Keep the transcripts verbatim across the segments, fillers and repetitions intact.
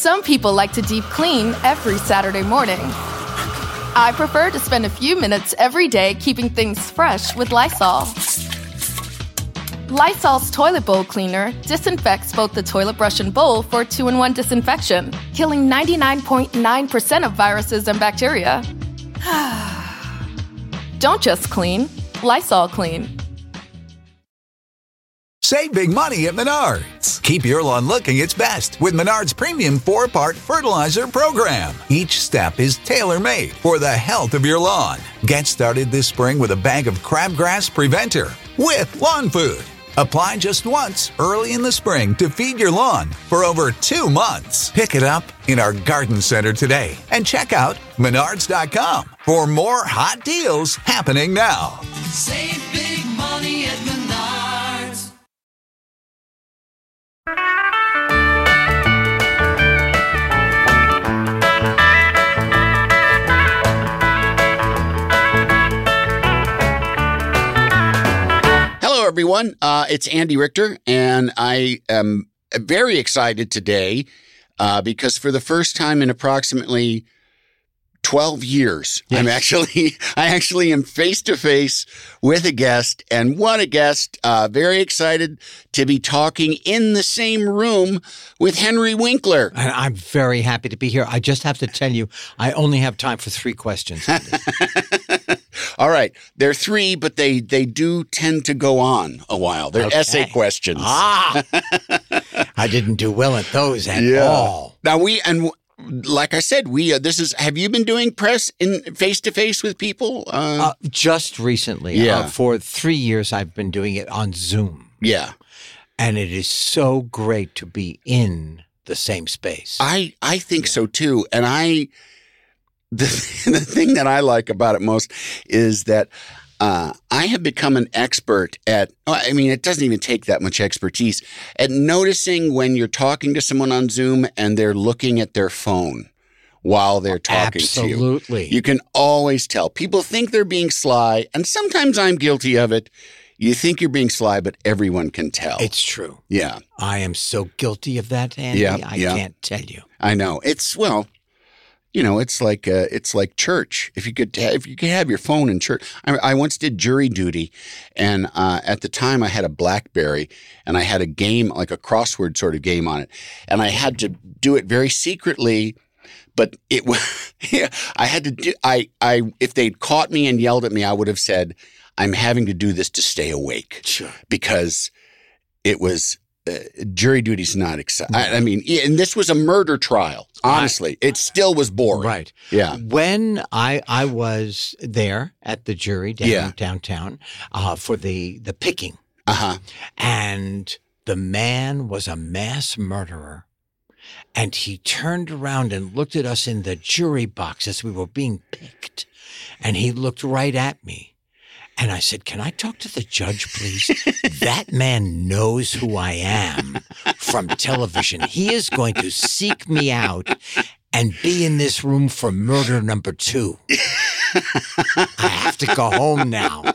Some people like to deep clean every Saturday morning. I prefer to spend a few minutes every day keeping things fresh with Lysol. Lysol's toilet bowl cleaner disinfects both the toilet brush and bowl for two-in-one disinfection, killing ninety-nine point nine percent of viruses and bacteria. Don't just clean, Lysol clean. Save big money at Menards. Keep your lawn looking its best with Menards Premium four-part Fertilizer Program. Each step is tailor-made for the health of your lawn. Get started this spring with a bag of Crabgrass Preventer with lawn food. Apply just once early in the spring to feed your lawn for over two months. Pick it up in our garden center today and check out menards dot com for more hot deals happening now. Save big money at Menards. Hello, everyone. Uh, it's Andy Richter, and I am very excited today uh, because for the first time in approximately twelve years, yes. I'm actually, I actually am face to face with a guest, and what a guest! Uh, very excited to be talking in the same room with Henry Winkler. And I'm very happy to be here. I just have to tell you, I only have time for three questions. All right. They're three, but they, they do tend to go on a while. They're Okay. essay questions. Ah, I didn't do well at those at Yeah. all. Now we, and like I said, we, uh, this is, have you been doing press in face to face with people? Uh, Uh, just recently, Yeah. uh, for three years, I've been doing it on Zoom. yeah. And it is so great to be in the same space. I, I think so too. And I, the, the thing that I like about it most is that uh, I have become an expert at, I mean, it doesn't even take that much expertise at noticing when you're talking to someone on Zoom and they're looking at their phone while they're talking to you. Absolutely. You can always tell. People think they're being sly, and sometimes I'm guilty of it. You think you're being sly, but everyone can tell. It's true. Yeah, I am so guilty of that, Andy. Yeah, I yeah. can't tell you. I know. It's, well, you know, it's like uh, it's like church. If you could, ha- if you could have your phone in church. I, I once did jury duty, and uh, at the time I had a BlackBerry, and I had a game, like a crossword sort of game on it, and I had to do it very secretly. But it was, yeah, I had to do. I, I, if they'd caught me and yelled at me, I would have said, "I'm having to do this to stay awake," Sure. because it was. Uh, jury duty's not exciting. I, I mean, yeah, and this was a murder trial. Honestly, it still was boring. Right. Yeah. When I I was there at the jury down, Yeah. downtown uh, for the, the picking, Uh huh. and the man was a mass murderer, and he turned around and looked at us in the jury box as we were being picked, and he looked right at me. And I said, "Can I talk to the judge, please? That man knows who I am from television. He is going to seek me out and be in this room for murder number two. I have to go home now."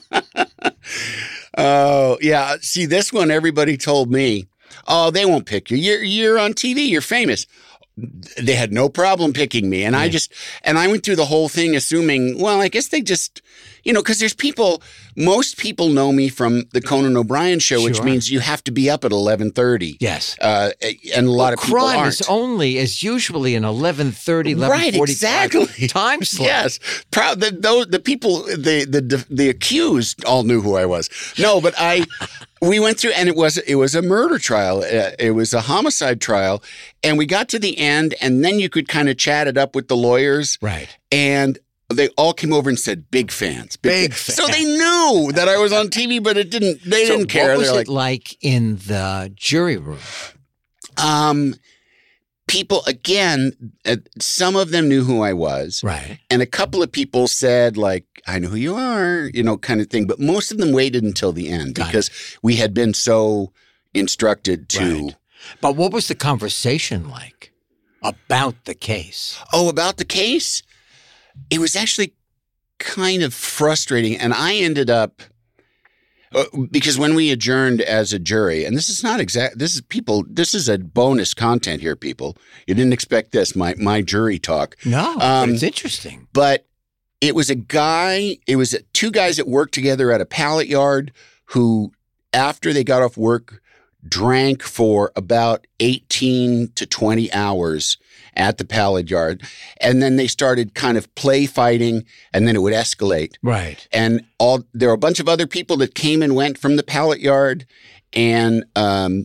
Oh, yeah. See, this one, everybody told me, "Oh, they won't pick you. You're you're on T V. You're famous." They had no problem picking me. And I just, and I went through the whole thing assuming, well, I guess they just, you know, because there's people, most people know me from the Conan O'Brien show, which Sure. means you have to be up at eleven thirty. Yes. Uh, and a lot of people Crime aren't. is only is usually an eleven thirty, eleven Right, forty-five exactly. time slot. Yes, proud. The, those the people, the the the accused, all knew who I was. No, but I, we went through, and it was it was a murder trial. Uh, it was a homicide trial, and we got to the end, and then you could kind of chat it up with the lawyers, Right. and they all came over and said, "Big fans, Big fans." So they knew that I was on T V, but it didn't. They So didn't care. what was They're it like in the jury room? Um, people, again, uh, some of them knew who I was. Right. And a couple of people said, like, "I know who you are," you know, kind of thing. But most of them waited until the end Got because we had been so instructed to. Right. But what was the conversation like about the case? Oh, about the case? It was actually kind of frustrating. And I ended up, Uh, because when we adjourned as a jury, and this is not exact, this is people, this is a bonus content here, people. You didn't expect this, my my jury talk. No, but Um, it's interesting. But it was a guy, it was two guys that worked together at a pallet yard who, after they got off work, drank for about eighteen to twenty hours at the pallet yard. And then they started kind of play fighting, and then it would escalate. Right. And all there were a bunch of other people that came and went from the pallet yard, and um,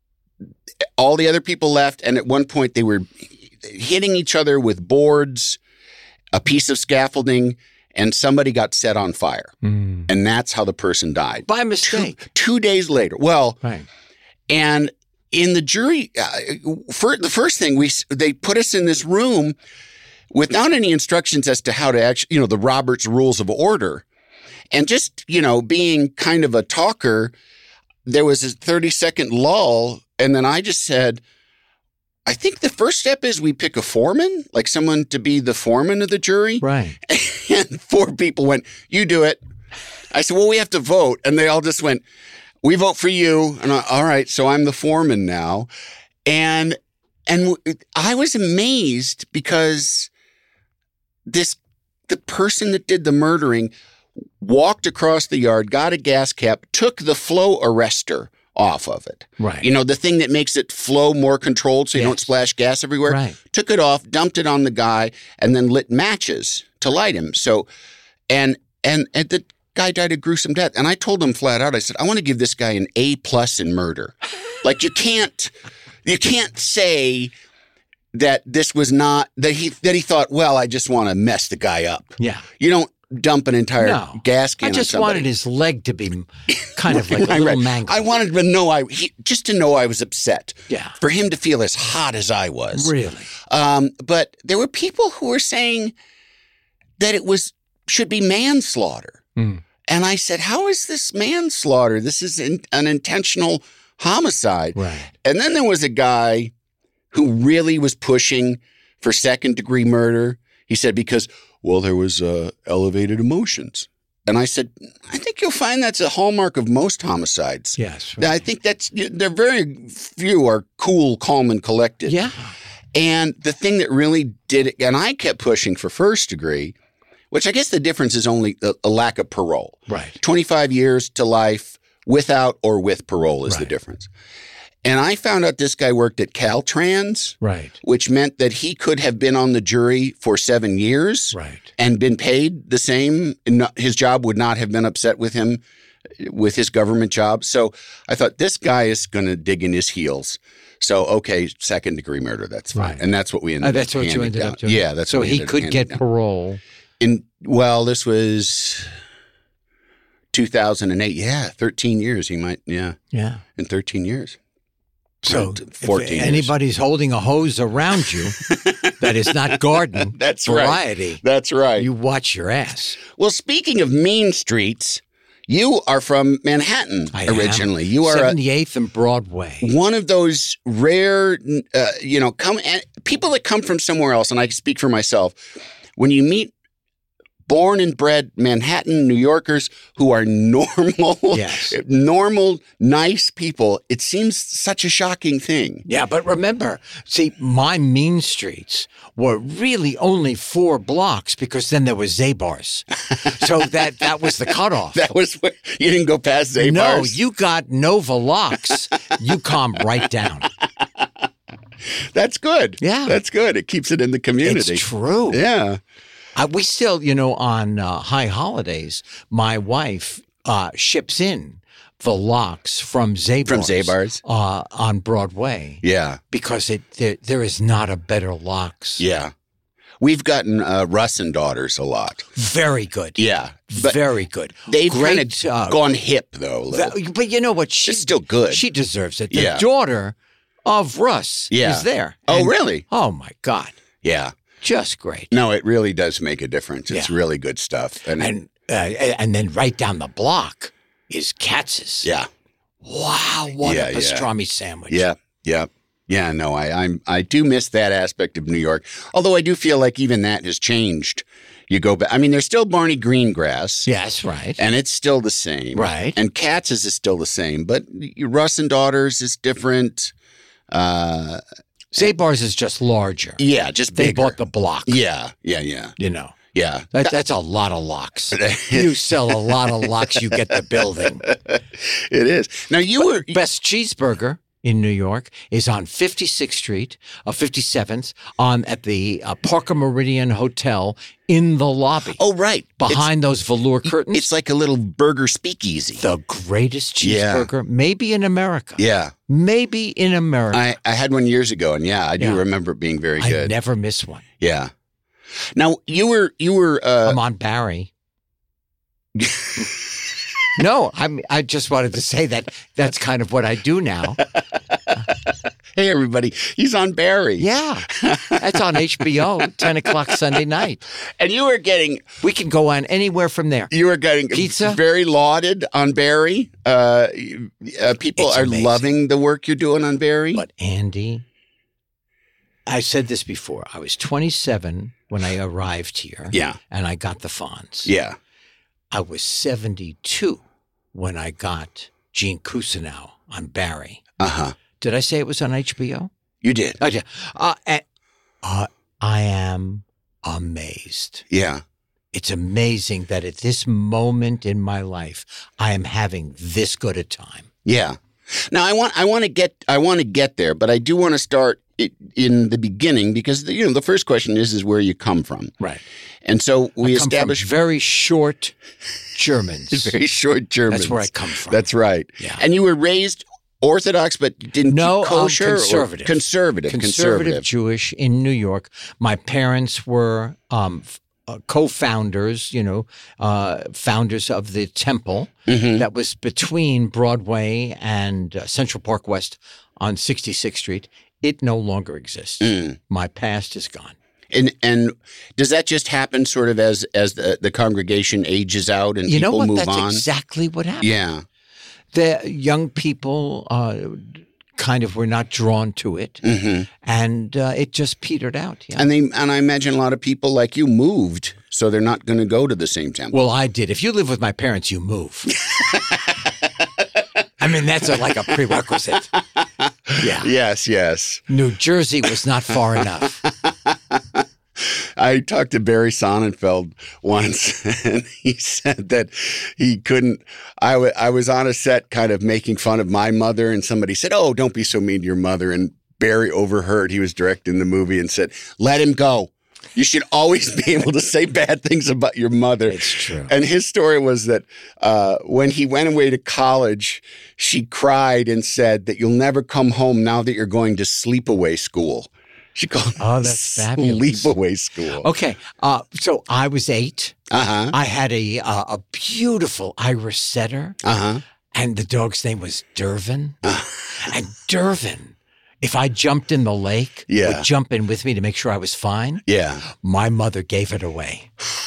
all the other people left. And at one point, they were hitting each other with boards, a piece of scaffolding, and somebody got set on fire. Mm. And that's how the person died. By mistake. Two, two days later. Well, Right. and in the jury, uh, for the first thing, we they put us in this room without any instructions as to how to actually, you know, the Robert's Rules of Order. And just, you know, being kind of a talker, there was a thirty second lull. And then I just said, I think the first step is we pick a foreman, like someone to be the foreman of the jury. Right. And four people went, you do it. I said, well, we have to vote. And they all just went, we vote for you. And I, all right, so I'm the foreman now. And and I was amazed because this the person that did the murdering walked across the yard, got a gas cap, took the flow arrestor off of it. Right. You know, the thing that makes it flow more controlled so you Yes. don't splash gas everywhere. Right. Took it off, dumped it on the guy, and then lit matches to light him. So, and and and the guy died a gruesome death. And I told him flat out, I said, I want to give this guy an A plus in murder. Like you can't, you can't say that this was not that he that he thought, well, I just want to mess the guy up. Yeah. You don't dump an entire No. gas can I on just somebody. wanted his leg to be kind of like a Right, little right. mangled. I wanted to know I he, just to know I was upset. Yeah. For him to feel as hot as I was. Really? Um, but there were people who were saying that it was should be manslaughter. Mm. And I said, how is this manslaughter? This is in, an intentional homicide. Right. And then there was a guy who really was pushing for second degree murder. He said, because, well, there was uh, elevated emotions. And I said, I think you'll find that's a hallmark of most homicides. Yes. I think that's, there are very few are cool, calm, and collected. Yeah. And the thing that really did it, and I kept pushing for first degree, which I guess the difference is only a, a lack of parole. Right. twenty-five years to life without or with parole is the Right. difference. And I found out this guy worked at Caltrans, Right. which meant that he could have been on the jury for seven years Right. and been paid the same. No- His job would not have been upset with him with his government job. So I thought this guy is going to dig in his heels. So, okay, second degree murder, that's fine. Right. And that's what we ended Uh, up that's what you handing ended down. up doing. Yeah, that's so what we he ended up could handing get down. parole. In well, this was two thousand eight. Yeah, thirteen years. He might. Yeah, Yeah. in thirteen years. So Right, fourteen if years. anybody's holding a hose around you that is not garden That's right. variety, That's right. you watch your ass. Well, speaking of mean streets, you are from Manhattan I am. originally. You are a, seventy-eighth and Broadway. one of those rare, uh, you know, come and people that come from somewhere else. And I speak for myself. When you meet born and bred Manhattan New Yorkers who are normal, Yes. normal, nice people, it seems such a shocking thing. Yeah, but remember, see, my mean streets were really only four blocks because then there was Zabar's. So that that was the cutoff. That was where you didn't go past Zabar's. No, you got Nova Locks. You calm right down. That's good. Yeah. That's good. It keeps it in the community. It's true. Yeah. Uh, we still, you know, on uh, high holidays, my wife uh, ships in the locks from Zabar's. From Zabar's? Uh, on Broadway. Yeah. Because it there, there is not a better locks. Yeah. We've gotten uh, Russ and Daughters a lot. Very good. Yeah. But Very good. they've kind Great. of uh, gone hip, though. a little. But, but you know what? She, It's still good. She deserves it. The Yeah. daughter of Russ Yeah. is there. Oh, And- really? Oh, my God. Yeah. Just great. No, it really does make a difference. It's Yeah. really good stuff. And, And uh, and then right down the block is Katz's. yeah. Wow, what Yeah, a yeah. pastrami sandwich. Yeah. Yeah. Yeah. No, I I'm I do miss that aspect of New York. Although I do feel like even that has changed You go back. I mean, there's still Barney Greengrass. Yes, right. And it's still the same. Right. And Katz's is still the same. But Russ and Daughters is different. Uh, Zabar's is just larger. yeah, just They bigger. bought the block. Yeah, yeah, yeah. You know. Yeah. That, that's a lot of locks. You sell a lot of locks, you get the building. It is. Now, you were. Best cheeseburger in New York is on fifty-sixth Street, uh, fifty-seventh, on at the uh, Parker Meridian Hotel in the lobby. Oh, right. Behind those velour It's, curtains. it's like a little burger speakeasy. the greatest Yeah. cheeseburger, maybe in America. yeah. Maybe in America. I, I had one years ago, and yeah, I do Yeah. remember it being very I good. never miss one. Yeah. Now, you were. You were. Uh, I'm on Barry. No, I'm. I just wanted to say that that's kind of what I do now. hey, everybody. He's on Barry. Yeah, that's on H B O, ten o'clock Sunday night. And you were getting. We can go on anywhere from there. You were getting Pizza? very lauded on Barry. Uh, uh, people It's are amazing. loving the work you're doing on Barry. But Andy, I said this before. I was twenty-seven when I arrived here. Yeah. And I got the Fonz. Yeah. I was seventy-two when I got Gene Cousineau on Barry. Uh huh. Did I say it was on H B O? You did. Oh, yeah. Uh, and, uh, I am amazed. Yeah. It's amazing that at this moment in my life, I am having this good a time. Yeah. Now I want I want to get I want to get there, but I do want to start it in the beginning because the, you know the first question is is where you come from, Right. and so we I come established from very short Germans. very short Germans. That's where I come from. That's right. Yeah. And you were raised Orthodox, but didn't No, keep um, kosher. or- conservative. conservative. Conservative Jewish in New York. My parents were um, f- uh, co-founders, you know, uh, founders of the temple Mhm. that was between Broadway and uh, Central Park West on sixty-sixth Street. It no longer exists. Mm. My past is gone. And and does that just happen sort of as as the, the congregation ages out and You know people what? move That's on? exactly what happened. Yeah. The young people uh, kind of were not drawn to it, hmm and uh, it just petered out. Yeah. And they and I imagine a lot of people like you moved, so they're not going to go to the same temple. Well, I did. If you live with my parents, you move. I mean, that's a, like a prerequisite. Yeah. Yes, yes. New Jersey was not far enough. I talked to Barry Sonnenfeld once, and he said that he couldn't. I, w- I was on a set kind of making fun of my mother, and somebody said, "Oh, don't be so mean to your mother." And Barry overheard. He was directing the movie and said, "Let him go. You should always be able to say bad things about your mother." It's true. And his story was that uh, when he went away to college, she cried and said that you'll never come home now that you're going to sleepaway school. She called Oh, it that's fabulous. sleepaway school. Okay. Uh, so I was eight. Uh huh. I had a uh, a beautiful Irish setter, Uh huh. and the dog's name was Dervin. And Dervin, if I jumped in the lake, Yeah. would jump in with me to make sure I was fine. Yeah. My mother gave it away.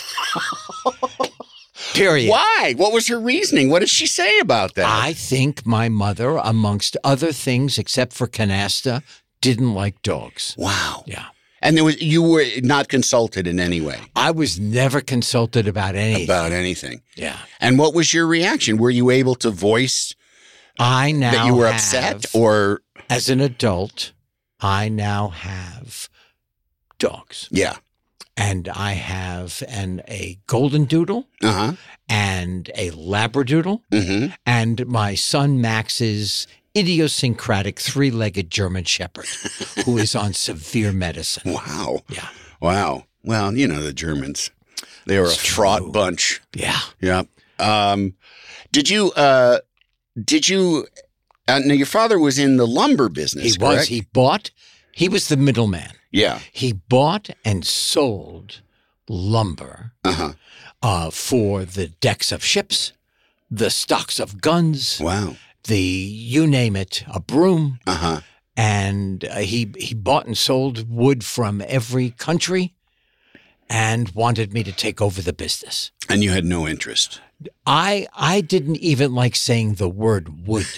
Period. Why? What was her reasoning? What did she say about that? I think my mother, amongst other things, except for canasta, didn't like dogs. wow. Yeah. And there was you were not consulted in any way I was never consulted about anything. about anything. Yeah. And what was your reaction? Were you able to voice I now that you were have, upset, or as an adult, I now have dogs. yeah? And I have an a golden doodle Uh huh. and a labradoodle Mm-hmm. and my son Max's idiosyncratic three-legged German shepherd who is on severe medicine. Wow. Yeah. Wow. Well, you know the Germans. They were It's a fraught true. bunch. Yeah. Yeah. Um, did you? Uh, did you? Uh, now your father was in the lumber business. He was. correct? He bought. He was the middleman. Yeah. He bought and sold lumber Uh huh. uh, for the decks of ships, the stocks of guns, Wow. the you name it, a broom. Uh huh. And uh, he he bought and sold wood from every country, and wanted me to take over the business. And you had no interest. I I didn't even like saying the word wood.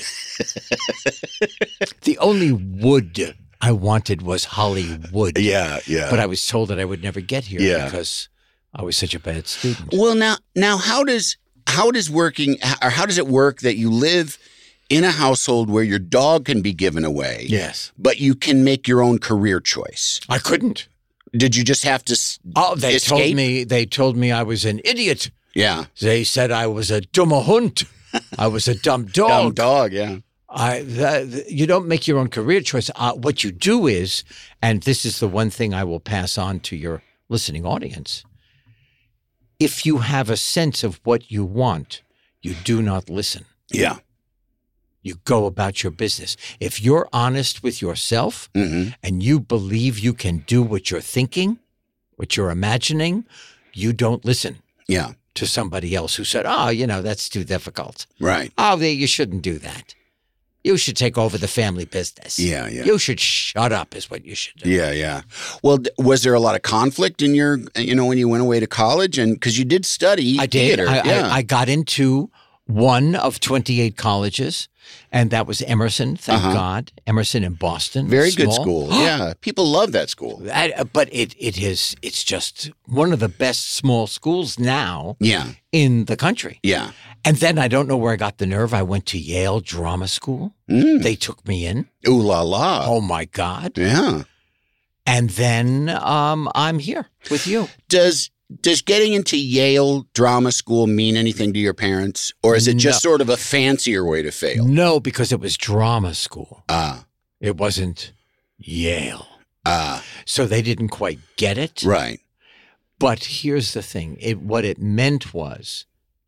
The only wood I wanted was Hollywood. Yeah. Yeah. But I was told that I would never get here Yeah. because I was such a bad student. Well, now, now, how does how does working or how does it work that you live in a household where your dog can be given away? Yes. But you can make your own career choice. I couldn't. Did you just have to s- Oh, they escape? told me they told me I was an idiot. Yeah. They said I was a dummer Hund. I was a dumb dog. Dumb dog, yeah. I that, you don't make your own career choice. Uh, what you do is, and this is the one thing I will pass on to your listening audience. If you have a sense of what you want, you do not listen. Yeah. You go about your business. If you're honest with yourself Mm-hmm. and you believe you can do what you're thinking, what you're imagining, you don't listen Yeah. to somebody else who said, oh, you know, that's too difficult. Right. Oh, they, you shouldn't do that. You should take over the family business. Yeah, yeah. You should shut up is what you should do. Yeah, yeah. Well, th- was there a lot of conflict in your, you know, when you went away to college? And because you did study I did. theater. I, yeah. I, I got into one of twenty-eight colleges, and that was Emerson, thank Uh-huh. God. Emerson in Boston. Very good Small. school. Yeah. People love that school. I- but it it is it's just one of the best small schools now Yeah. in the country. Yeah. And then I don't know where I got the nerve. I went to Yale Drama School. Mm. They took me in. Ooh la la. Oh my God. Yeah. And then um, I'm here with you. Does does getting into Yale Drama School mean anything to your parents? Or is it just No. sort of a fancier way to fail? No, because it was drama school. Ah. It wasn't Yale. Ah. So they didn't quite get it. Right. But here's the thing. It what it meant was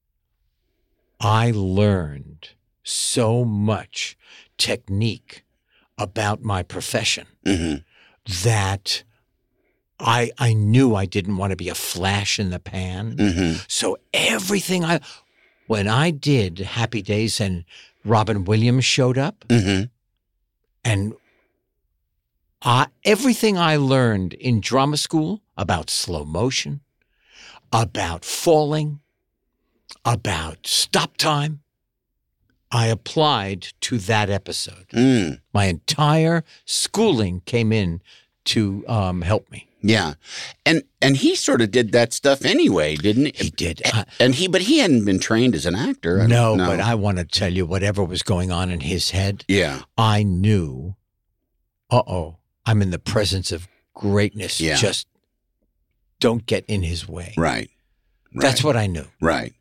I learned so much technique about my profession Mm-hmm. that I I knew I didn't want to be a flash in the pan. Mm-hmm. So everything I when I did Happy Days and Robin Williams showed up Mm-hmm. and I, everything I learned in drama school about slow motion, about falling, about stop time, I applied to that episode. Mm. My entire schooling came in to um, help me. Yeah. And and he sort of did that stuff anyway, didn't he? He did. A- And he but he hadn't been trained as an actor. I No, don't know. but I want to tell you, whatever was going on in his head, Yeah. I knew, uh-oh, I'm in the presence of greatness. Yeah. Just don't get in his way. Right. That's Right. what I knew. Right.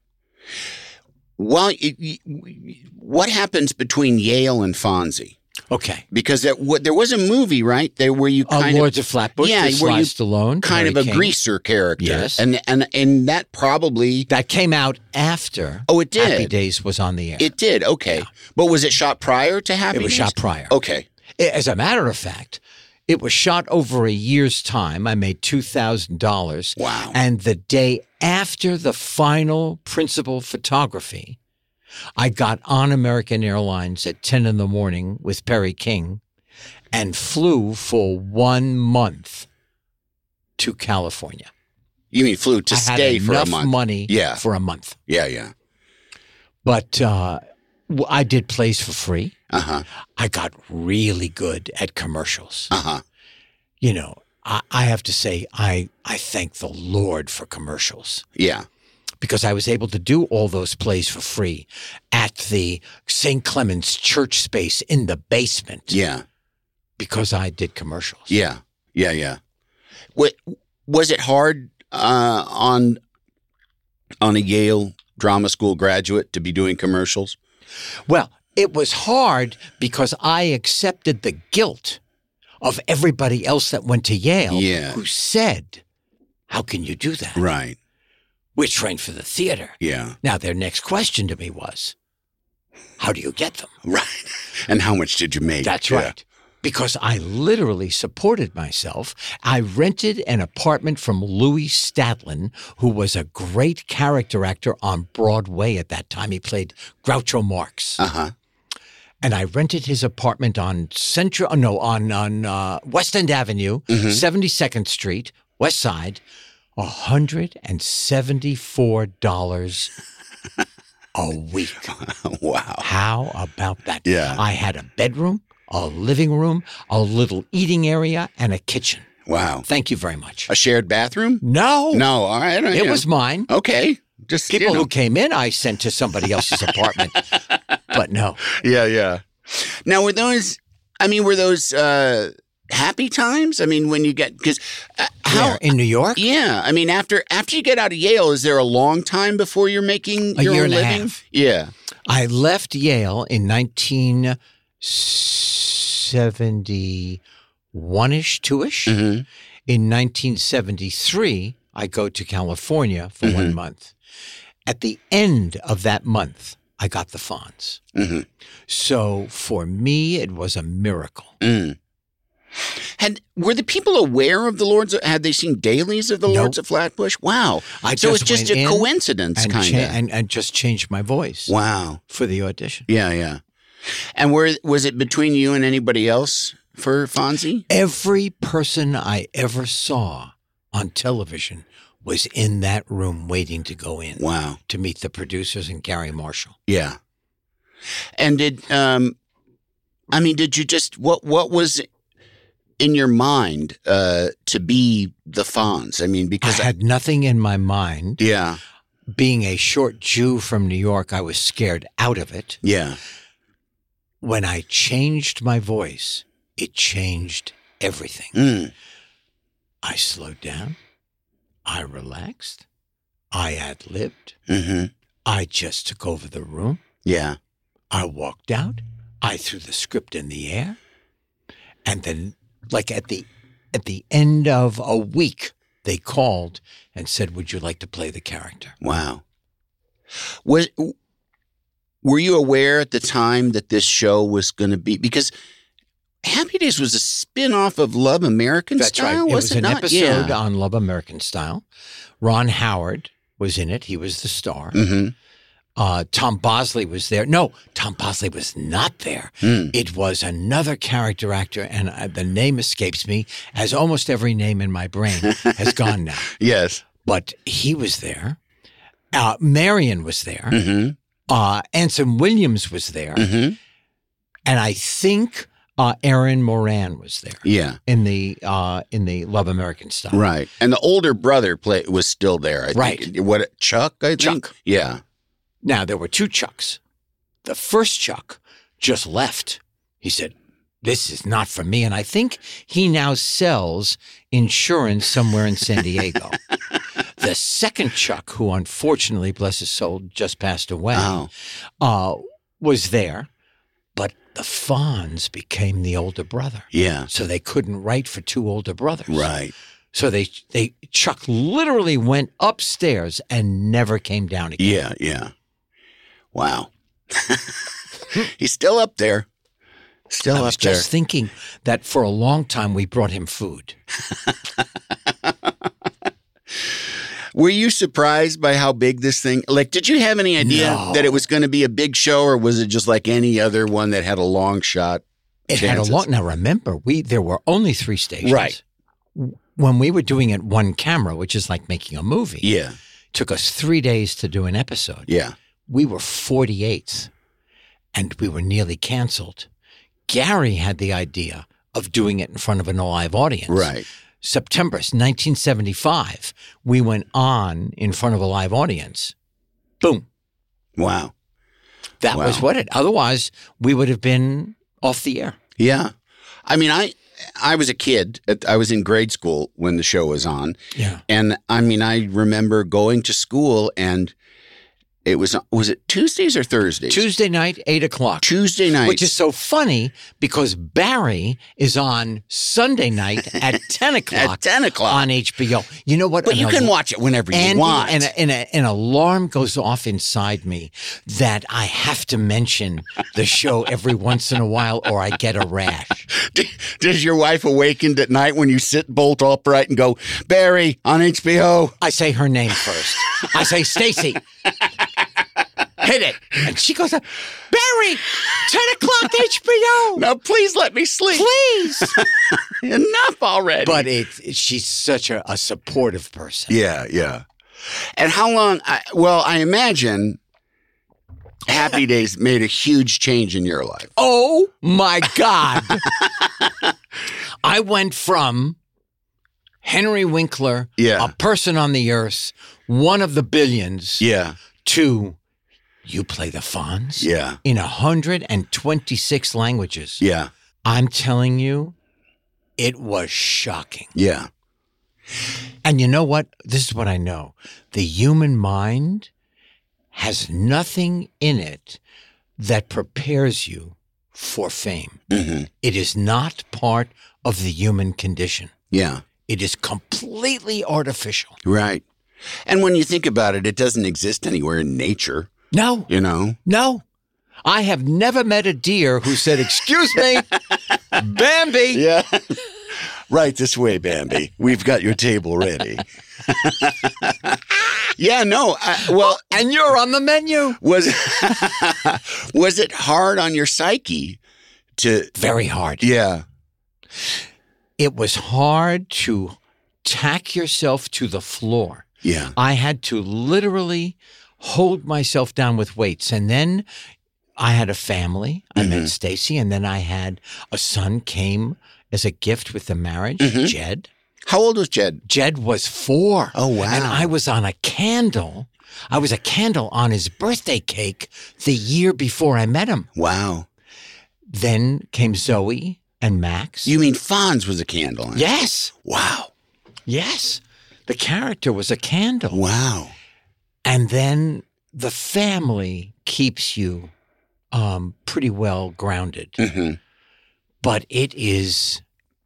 Well, it, y- what happens between Yale and Fonzie? Okay. Because there, wa- there was a movie, right? There where you Uh, kind Lords of of Flatbush, yeah, with where Sly you Stallone, kind Harry of a King. greaser character. Yes. And and and that probably That came out after Oh, it did? Happy Days was on the air. it did. Okay. But was it shot prior to Happy It was Days? shot prior. Okay. As a matter of fact, it was shot over a year's time. I made two thousand dollars. Wow. And the day after the final principal photography, I got on American Airlines at ten in the morning with Perry King and flew for one month to California. You mean flew to I had stay for a enough month? money Yeah. for a month. Yeah, yeah. But uh, w- I did plays for free. Uh-huh. I got really good at commercials. Uh-huh. You know, I, I have to say, I, I thank the Lord for commercials Yeah. because I was able to do all those plays for free at the Saint Clement's church space in the basement Yeah. because I did commercials. Yeah. Yeah, yeah. What was it hard uh, on on a Yale drama school graduate to be doing commercials? Well, it was hard because I accepted the guilt of everybody else that went to Yale Yeah. who said, how can you do that? Right. We're trained for the theater. Yeah. Now, their next question to me was, how do you get them? Right. And how much did you make? That's Yeah. right. Because I literally supported myself. I rented an apartment from Louis Stadlin, who was a great character actor on Broadway at that time. He played Groucho Marx. Uh-huh. And I rented his apartment on Central, no, on on uh, West End Avenue, Mhm. seventy-second Street, West Side, one hundred seventy-four dollars a week. Wow. How about that? Yeah. I had a bedroom, a living room, a little eating area, and a kitchen. Wow. Thank you very much. A shared bathroom? No. No. All right. It was mine. Okay. Just People you know. who came in, I sent to somebody else's apartment. But no. Yeah, yeah. Now, were those, I mean, were those uh, happy times? I mean, when you get, because uh, how, Where? In New York? yeah, I mean, after after you get out of Yale, is there a long time before you're making A your year own and a living? half. Yeah. I left Yale in nineteen seventy-one-ish, two-ish. Mhm. In nineteen seventy-three, I go to California for one month. At the end of that month, I got the Fonz. Mhm. So for me, it was a miracle. Mm. Had were the people aware of the Lords? Of, had they seen dailies of the Nope. Lords of Flatbush? Wow. I so it's just just went a in coincidence, and, kind cha- of. and, and just changed my voice Wow. for the audition. Yeah, yeah. And were was it between you and anybody else for Fonzie? Every person I ever saw on television was in that room waiting to go in Wow. to meet the producers and Gary Marshall. Yeah. And did um, I mean, did you just what what was in your mind uh, to be the Fonz? I mean, because I had nothing in my mind. yeah, Being a short Jew from New York, I was scared out of it. yeah, When I changed my voice, it changed everything. mm, I slowed down. I relaxed. I ad-libbed. mm-hmm, I just took over the room. yeah, I walked out. I threw the script in the air. And then, like at the at the end of a week, they called and said, "Would you like to play the character?" wow. Was were you aware at the time that this show was going to be because Happy Days was a spin-off of Love American That's Style? right. It was, was it an not? episode Yeah. on Love American Style. Ron Howard was in it. He was the star. Mm-hmm. Uh, Tom Bosley was there. No, Tom Bosley was not there. Mm. It was another character actor, and uh, the name escapes me, as almost every name in my brain has gone now. Yes. But he was there. Uh, Marion was there. Mm-hmm. Uh, Anson Williams was there. Mm-hmm. And I think uh, Aaron Moran was there Yeah. in the uh, in the Love American Style. Right. And the older brother play was still there. I Right. Think. What Chuck, I think. Chuck. Yeah. Now, there were two Chucks. The first Chuck just left. He said, "This is not for me." And I think he now sells insurance somewhere in San Diego. The second Chuck, who unfortunately, bless his soul, just passed away, Oh. uh, was there. But the Fonz became the older brother. Yeah. So they couldn't write for two older brothers. Right. So they, they Chuck literally went upstairs and never came down again. Yeah. Yeah. Wow. He's still up there. Still I up was there. just thinking that for a long time we brought him food. Were you surprised by how big this thing? Like, did you have any idea No. that it was going to be a big show, or was it just like any other one that had a long shot? It chances? had a long. Now remember, we there were only three stations. Right. When we were doing it one camera, which is like making a movie, Yeah. took us three days to do an episode. Yeah. We were forty-eighth, and we were nearly canceled. Gary had the idea of doing it in front of a live audience. Right. September nineteen seventy-five, we went on in front of a live audience. Boom. Wow. That Wow. was what it. Otherwise, we would have been off the air. Yeah. I mean, I I was a kid. At- I was in grade school when the show was on. Yeah. And I mean, I remember going to school and it was, was it Tuesdays or Thursdays? Tuesday night, eight o'clock. Tuesday nights. Which is so funny because Barry is on Sunday night at ten o'clock. At ten o'clock. On H B O. You know what? But you An can al- watch it whenever you Andy, want. And, a, and a, an alarm goes off inside me that I have to mention the show every once in a while or I get a rash. Does your wife awaken at night when you sit bolt upright and go, Barry on H B O? I say her name first. I say, Stacy, hit it. And she goes, Barry, ten o'clock H B O. Now, please let me sleep. Please. Enough already. But it, it- she's such a, a supportive person. yeah, yeah. And how long? I, well, I imagine Happy Days made a huge change in your life. Oh my God. I went from Henry Winkler, Yeah. a person on the earth, one of the billions, Yeah. to you play the Fonz Yeah. in one hundred twenty-six languages. Yeah. I'm telling you, it was shocking. Yeah. And you know what? This is what I know. The human mind has nothing in it that prepares you for fame. Mm-hmm. It is not part of the human condition. Yeah. It is completely artificial. Right. And when you think about it, it doesn't exist anywhere in nature, No, you know? no. I have never met a deer who said, "Excuse me, Bambi." Yeah. Right this way, Bambi. We've got your table ready. Yeah, no. I, well, And you're on the menu. was was it hard on your psyche to? Very hard. Yeah. It was hard to tack yourself to the floor. Yeah. I had to literally hold myself down with weights. And then I had a family. I Mm-hmm. met Stacy, and then I had a son came as a gift with the marriage, Mm-hmm. Jed. How old was Jed? Jed was four. Oh, wow. And I was on a candle. I was a candle on his birthday cake the year before I met him. Wow. Then came Zoe and Max. You mean Fonz was a candle? Yes. Wow. Yes. The character was a candle. Wow. And then the family keeps you um, pretty well grounded. Mm-hmm. But it is,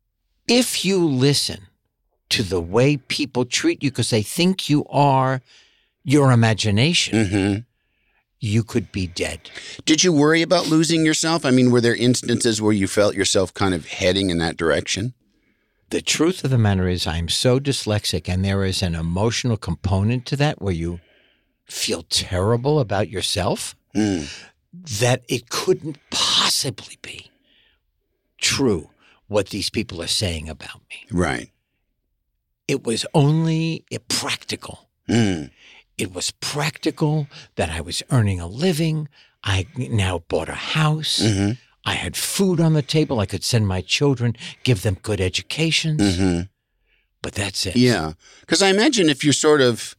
if you listen to the way people treat you because they think you are your imagination, Mm-hmm. you could be dead. Did you worry about losing yourself? I mean, were there instances where you felt yourself kind of heading in that direction? The truth of the matter is I'm so dyslexic, and there is an emotional component to that where you feel terrible about yourself Mm. that it couldn't possibly be true what these people are saying about me. Right. It was only practical. Mm. It was practical that I was earning a living. I now bought a house. Mm-hmm. I had food on the table. I could send my children, give them good educations. Mm-hmm. But that's it. Yeah. Because I imagine if you're sort of,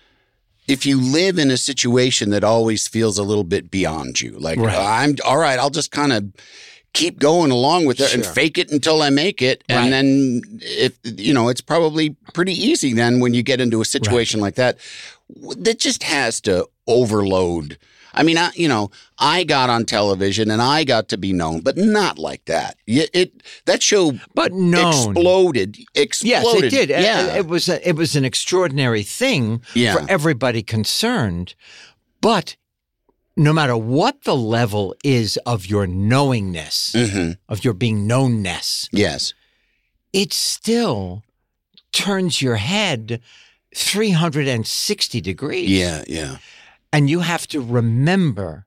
if you live in a situation that always feels a little bit beyond you, like, Right. I'm all right, I'll just kind of keep going along with it and Sure. fake it until I make it. And Right. then if, you know, it's probably pretty easy then when you get into a situation like that, that just has to overload. I mean, I, you know, I got on television and I got to be known, but not like that. It, it that show But known. exploded. Exploded. Yes, it did. Yeah. It, it was a, it was an extraordinary thing Yeah. for everybody concerned. But no matter what the level is of your knowingness, Mhm. of your being knownness, Yes. it still turns your head three hundred sixty degrees. Yeah. Yeah. And you have to remember,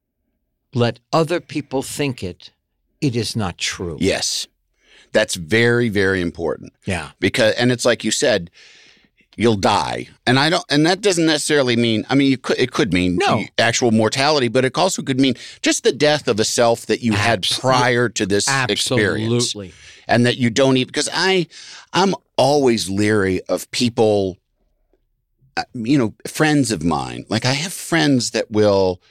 let other people think it, it is not true. Yes. That's very, very important Yeah. because, and it's like you said, you'll die. And I don't, and that doesn't necessarily mean, I mean, you could, it could mean No. actual mortality, but it also could mean just the death of a self that you had Abso- prior to this experience. Absolutely. And that you don't even, because I, I'm always leery of people, uh, you know, friends of mine. Like I have friends that will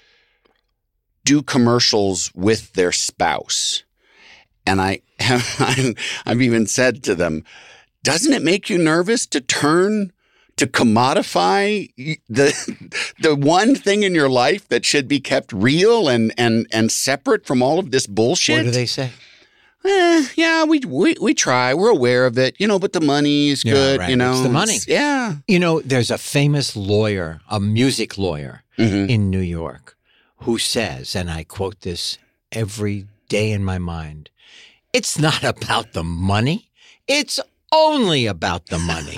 do commercials with their spouse. And I have, I've even said to them, doesn't it make you nervous to turn to commodify the the one thing in your life that should be kept real and and and separate from all of this bullshit? What do they say? Eh, yeah, we, we we try. We're aware of it, you know. But the money is Yeah, good, right. you know. It's the money. yeah. You know, there's a famous lawyer, a music lawyer Mhm. in New York, who says, and I quote this every day in my mind, it's not about the money. It's only about the money.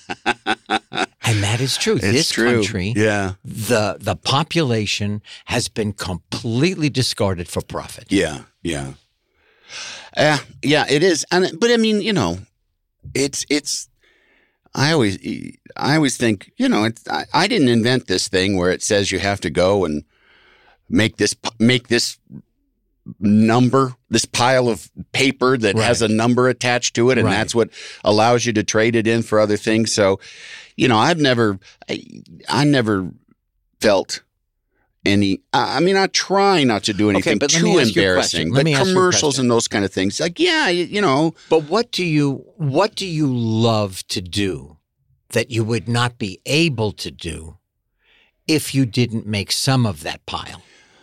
And that is true. It's this true. country, Yeah, the the population has been completely discarded for profit. yeah, yeah. Uh, yeah, it is. And it- but I mean, you know, it's it's. I always I always think, you know, it's, I, I didn't invent this thing where it says you have to go and make this make this number, this pile of paper that Right. has a number attached to it, and Right. that's what allows you to trade it in for other things. So, you know, I've never, I, I never felt any. I I mean, I try not to do anything but let too me ask you a question. embarrassing, Let but me ask you a commercials question. and those kind of things, like yeah, you, you know, But what do you what do you love to do that you would not be able to do if you didn't make some of that pile?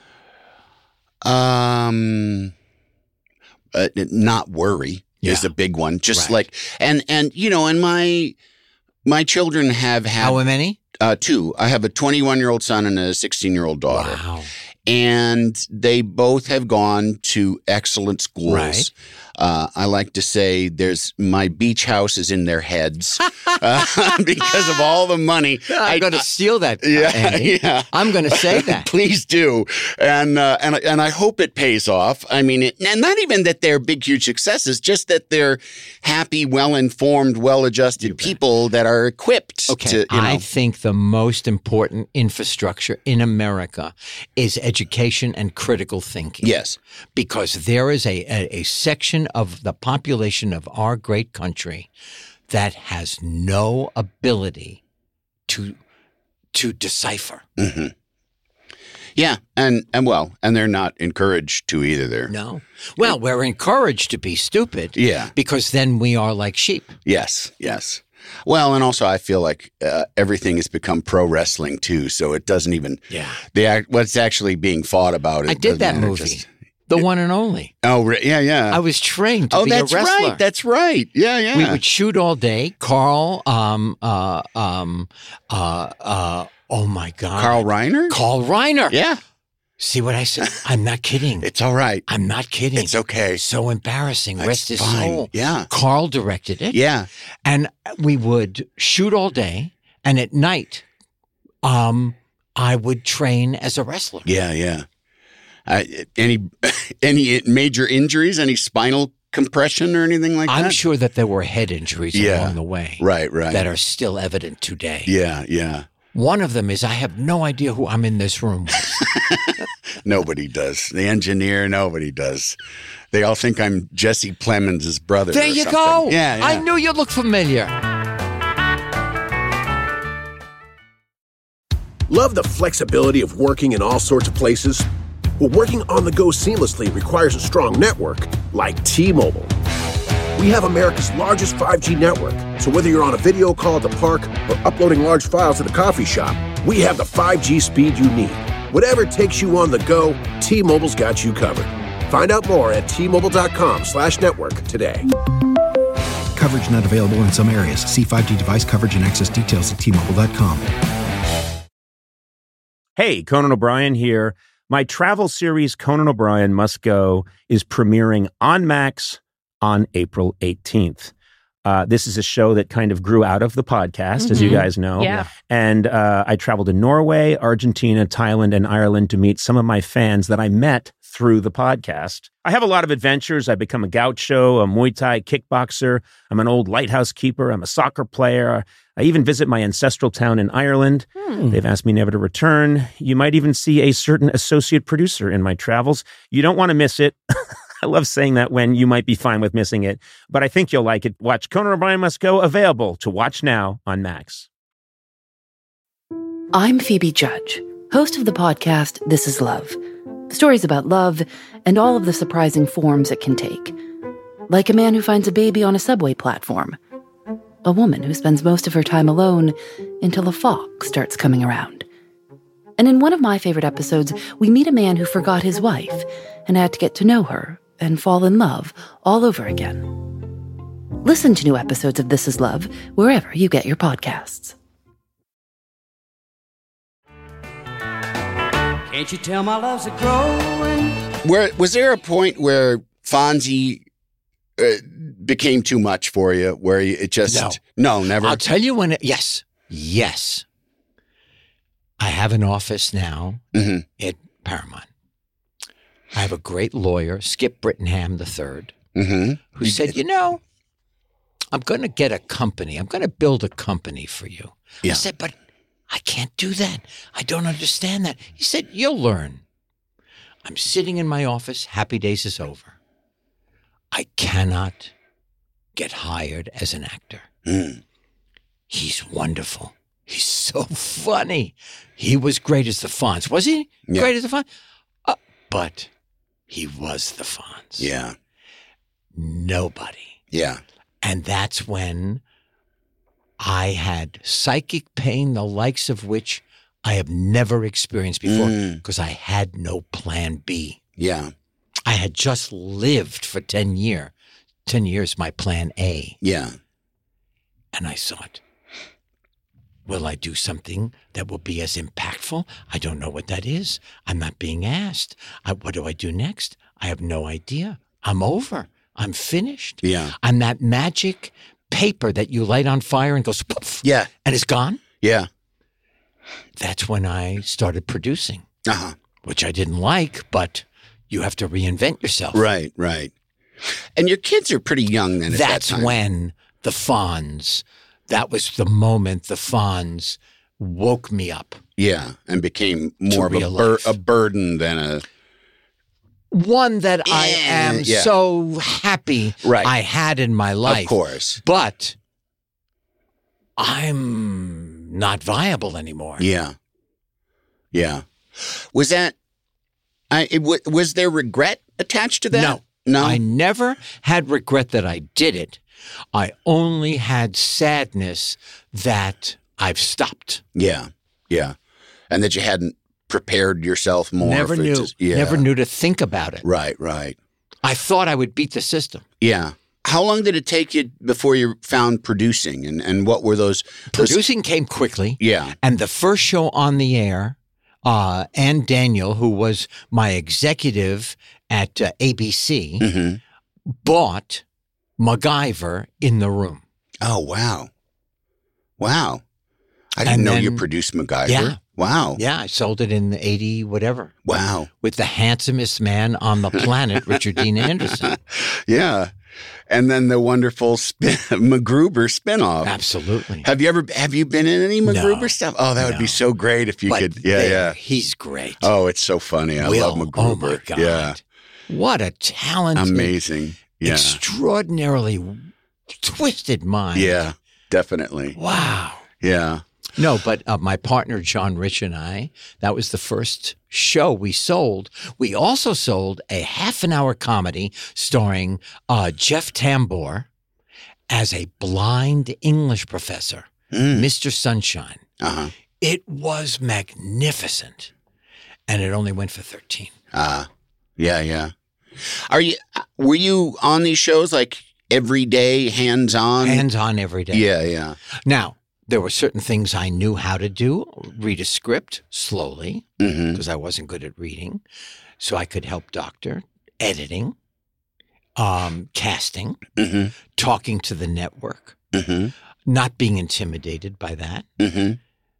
Um, uh, not worry is Yeah. a big one. Just Right. like and and you know, and my my children have had How many? uh, two. I have a twenty-one year old son and a sixteen year old daughter, Wow. and they both have gone to excellent schools. Right. Uh, I like to say there's my beach house is in their heads uh, because of all the money. I'm I- going to steal that. uh, yeah, Andy. yeah. I'm going to say that. Please do, and uh, and and I hope it pays off. I mean, it, and not even that they're big, huge successes, just that they're happy, well-informed, well-adjusted people that are equipped. Okay, to, you know. I think the most important infrastructure in America is education and critical thinking. Yes. Because there is a, a, a section of the population of our great country that has no ability to to decipher. Mm-hmm. Yeah, and and well, and they're not encouraged to either. They're No. Well, we're encouraged to be stupid. Yeah. Because then we are like sheep. yes, yes. Well, and also I feel like uh, everything has become pro wrestling too, so it doesn't even. Yeah. The act, what's actually being fought about. It I did doesn't that matter, movie. just- the one and only. oh, re- yeah, yeah. I was trained to oh, be that's a wrestler. right. That's right. Yeah, yeah. We would shoot all day. Carl, um, uh, um, uh, uh, oh my God. Carl Reiner. Carl Reiner. Yeah, See what I said? I'm not kidding. it's all right. I'm not kidding. It's okay. So embarrassing. That's Rest his fine. soul. Yeah. Carl directed it. Yeah. And we would shoot all day. And at night, um, I would train as a wrestler. Yeah, yeah. Uh, any any major injuries? Any spinal compression or anything like I'm that? sure that there were head injuries Yeah. along the way Right, right. that are still evident today. Yeah, yeah. One of them is I have no idea who I'm in this room with. Nobody does. The engineer, nobody does. They all think I'm Jesse Plemons' brother. There or you something. go. Yeah, yeah. I knew you'd look familiar. Love the flexibility of working in all sorts of places? Well, working on the go seamlessly requires a strong network like T-Mobile. We have America's largest five G network, so whether you're on a video call at the park or uploading large files at the coffee shop, we have the five G speed you need. Whatever takes you on the go, T-Mobile's got you covered. Find out more at T-Mobile.com slash network today. Coverage not available in some areas. See five G device coverage and access details at T Mobile dot com. Hey, Conan O'Brien here. My travel series, Conan O'Brien Must Go, is premiering on Max on April eighteenth. Uh, this is a show that kind of grew out of the podcast, as you guys know. Yeah. And uh, I traveled to Norway, Argentina, Thailand, and Ireland to meet some of my fans that I met through the podcast. I have a lot of adventures. I become a gaucho, a Muay Thai kickboxer. I'm an old lighthouse keeper. I'm a soccer player. I even visit my ancestral town in Ireland. Hmm. They've asked me never to return. You might even see a certain associate producer in my travels. You don't want to miss it. I love saying that when you might be fine with missing it, but I think you'll like it. Watch Conan O'Brien Must Go, available to watch now on Max. I'm Phoebe Judge, host of the podcast This Is Love. Stories about love and all of the surprising forms it can take. Like a man who finds a baby on a subway platform. A woman who spends most of her time alone until a fox starts coming around. And in one of my favorite episodes, we meet a man who forgot his wife and had to get to know her and fall in love all over again. Listen to new episodes of This Is Love wherever you get your podcasts. Can't you tell my love's a growing? Where was there a point where Fonzie uh, became too much for you? Where you, it just No. no, never. I'll tell you when it, yes, yes. I have an office now Mhm. at Paramount. I have a great lawyer, Skip Brittenham the third, Mm-hmm. who said, you know, I'm going to get a company. I'm going to build a company for you. Yeah. I said, but I can't do that. I don't understand that. He said, you'll learn. I'm sitting in my office. Happy Days is over. I cannot get hired as an actor. Mm. He's wonderful. He's so funny. He was great as the Fonz. Was he Yeah. great as the Fonz? Uh, but he was the Fonz. Yeah. Nobody. Yeah. And that's when I had psychic pain, the likes of which I have never experienced before, Mm. because I had no plan B. Yeah. I had just lived for ten years. ten years, my plan A. Yeah. And I thought, will I do something that will be as impactful? I don't know what that is. I'm not being asked. I, what do I do next? I have no idea. I'm over. I'm finished. Yeah. I'm that magic paper that you light on fire and goes poof. Yeah. And it's gone. Yeah. That's when I started producing, Uh-huh. which I didn't like, but you have to reinvent yourself. Right, right. And your kids are pretty young then at That's that time. when the Fonz, that was the moment the Fonz woke me up. Yeah, and became more of a, real bur- life. a burden than a... One that I am Yeah. so happy Right. I had in my life. Of course. But I'm not viable anymore. Yeah. Yeah. Was that... I, it, w- was there regret attached to that? No. No? I never had regret that I did it. I only had sadness that I've stopped. Yeah, yeah. And that you hadn't prepared yourself more. Never for it knew. to- yeah. Never knew to think about it. Right, right. I thought I would beat the system. Yeah. How long did it take you before you found producing? And, and what were those, those... Producing came quickly. Yeah. And the first show on the air, uh, Ann Daniel, who was my executive at uh, A B C, Mhm. bought MacGyver in the Room. Oh, wow. Wow. I didn't And know then- you produced MacGyver. Yeah. Wow. Yeah, I sold it in eighty whatever. Wow. With the handsomest man on the planet, Richard Dean Anderson. Yeah. And then the wonderful spin, MacGruber spinoff. Absolutely. Have you ever have you been in any MacGruber No. stuff? Oh, that would be No. so great if you But could. Yeah, there, yeah. He's great. Oh, it's so funny. I Will, love MacGruber. oh my God. Yeah. What a talented, Amazing. Yeah. extraordinarily twisted mind. Yeah, definitely. Wow. Yeah. No, but uh, my partner, John Rich, and I, that was the first show we sold. We also sold a half an hour comedy starring uh, Jeff Tambor as a blind English professor, Mm. Mister Sunshine. Uh-huh. It was magnificent. And it only went for thirteen. Ah. Yeah, yeah. Are you were you on these shows like every day, hands on? Hands on every day. Yeah, yeah. Now, there were certain things I knew how to do. Read a script slowly, Mhm. because I wasn't good at reading. So I could help doctor, editing, um, casting, Mhm. talking to the network, Mhm. not being intimidated by that. Mhm.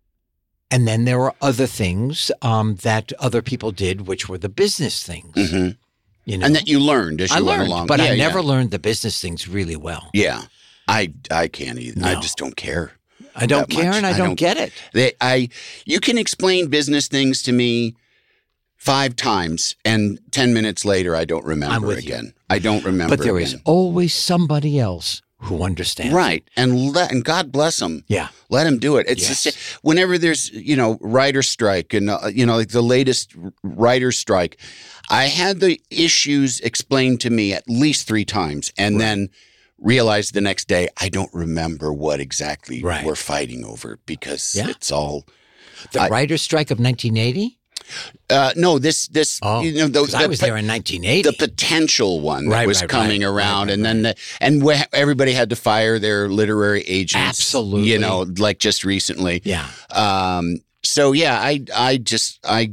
And then there were other things um, that other people did, which were the business things. Mhm. You know, And that you learned as you I went learned, along. but Yeah, I yeah. never learned the business things really well. Yeah. I I can't either. I No. just don't care. I don't that care, much. and I, I don't, don't- get it. They, I, you can explain business things to me five times, and ten minutes later, I don't remember with you. again. I don't remember. But there again. is always somebody else who understands. right, and let and God bless them. Yeah. Let him do it. It's Yes. just whenever there's you know writer strike and uh, you know like the latest writer strike, I had the issues explained to me at least three times, and then realized the next day I don't remember what exactly Right. we're fighting over because Yeah. it's all. The I- writer's strike of nineteen eighty? Uh, no, this this Oh, you know the, 'cause I the was po- there in nineteen eighty. the potential one that Right, was right, coming right, around, right, and right, then the, and wh- everybody had to fire their literary agents. Absolutely. you know, like just recently. Yeah. Um. So yeah, I I just I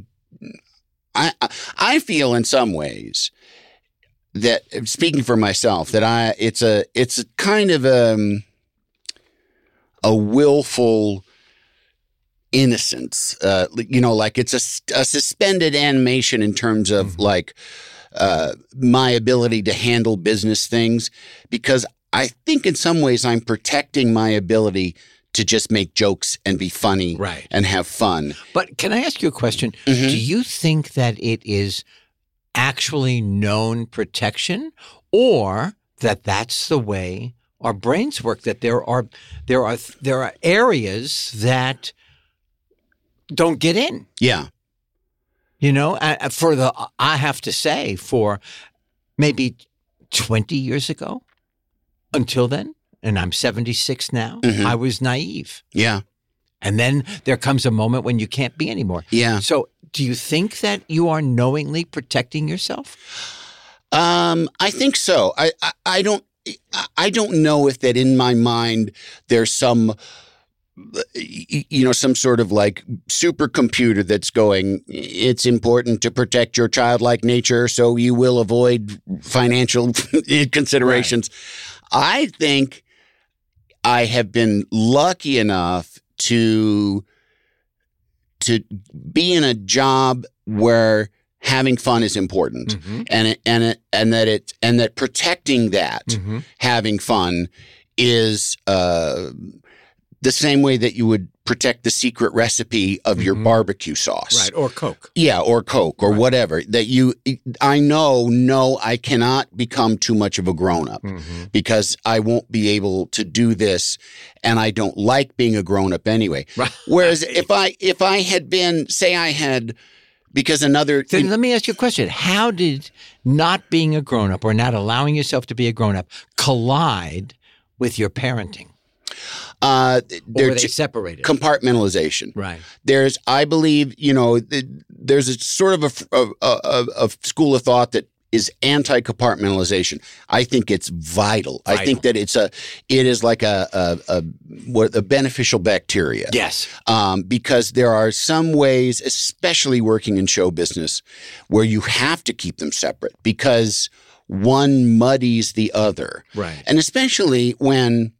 I I feel in some ways that speaking for myself that I it's a it's a kind of um a willful innocence, uh, you know, like it's a, a suspended animation in terms of Mm-hmm. like uh, my ability to handle business things, because I think in some ways I'm protecting my ability to just make jokes and be funny Right. and have fun. But can I ask you a question? Mhm. Do you think that it is actually known protection, or that that's the way our brains work, that there are there are there are areas that don't get in. Yeah. You know, uh, for the I have to say, for maybe twenty years ago, until then, and I'm seventy-six now, Mhm. I was naive. Yeah. And then there comes a moment when you can't be anymore. Yeah. So do you think that you are knowingly protecting yourself? Um, I think so. I, I, I don't, I don't know if that in my mind there's some, you know, some sort of like supercomputer that's going, it's important to protect your childlike nature so you will avoid financial considerations. Right. I think I have been lucky enough to to be in a job where having fun is important, Mm-hmm. and it, and it, and that it and that protecting that Mm-hmm. having fun is uh, the same way that you would protect the secret recipe of your Mhm. barbecue sauce, Right. Or Coke. yeah, or Coke or Right. whatever. That you, I know, no, I cannot become too much of a grown up Mm-hmm. because I won't be able to do this, and I don't like being a grown up anyway. Right. Whereas if I if I had been, say, I had, because another Then let me ask you a question. How did not being a grown-up or not allowing yourself to be a grown-up collide with your parenting? uh, Or they're were they ju- separated? compartmentalization. Right. There's, I believe, you know, th- there's a sort of a, a, a, a school of thought that is anti-compartmentalization. I think it's vital. I Vital. think that it's a, it is like a a, a, what, a beneficial bacteria. Yes. Um, because there are some ways, especially working in show business, where you have to keep them separate because one muddies the other. Right. And especially when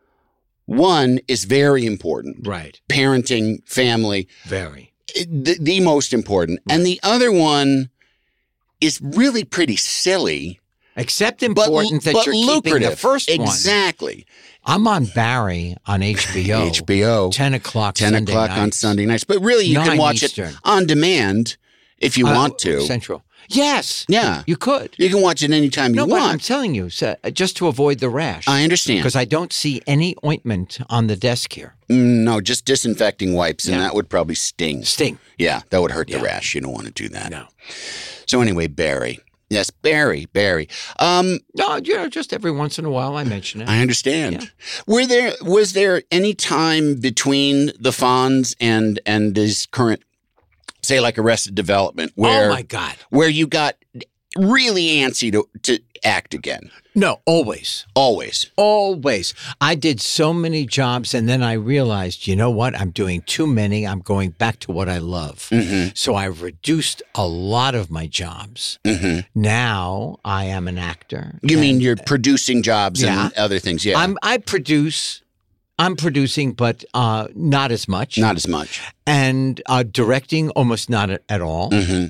one is very important, Right. parenting, family, Very. the, the most important. And the other one is really pretty silly, Except but, important that but you're lucrative. keeping the first one. Exactly. I'm on Barry on H B O. H B O. ten o'clock ten Sunday o'clock on nights. Sunday nights. But really, you can Nine watch Eastern. it on demand if you Uh, want to. Central. Yes. Yeah. You could. You can watch it anytime you No, but I'm want. telling you, so, uh, just to avoid the rash. I understand. Because I don't see any ointment on the desk here. Mm, No, just disinfecting wipes, and Yeah. that would probably sting. Sting. Yeah, that would hurt Yeah. the rash. You don't want to do that. No. So anyway, Barry. Yes, Barry, Barry. Um, No, you know, just every once in a while I mention it. I understand. Yeah. Were there was there any time between the Fonz and and his current, say, like Arrested Development, where oh, my God. where you got really antsy to to act again? No, always. Always. Always. I did so many jobs, and then I realized, you know what? I'm doing too many. I'm going back to what I love. Mm-hmm. So I've reduced a lot of my jobs. Mm-hmm. Now I am an actor. You mean and you're producing jobs Yeah. and other things? Yeah. I'm, I produce. I'm producing, but uh, not as much. Not as much. And uh, directing, almost not at, at all. Mm-hmm.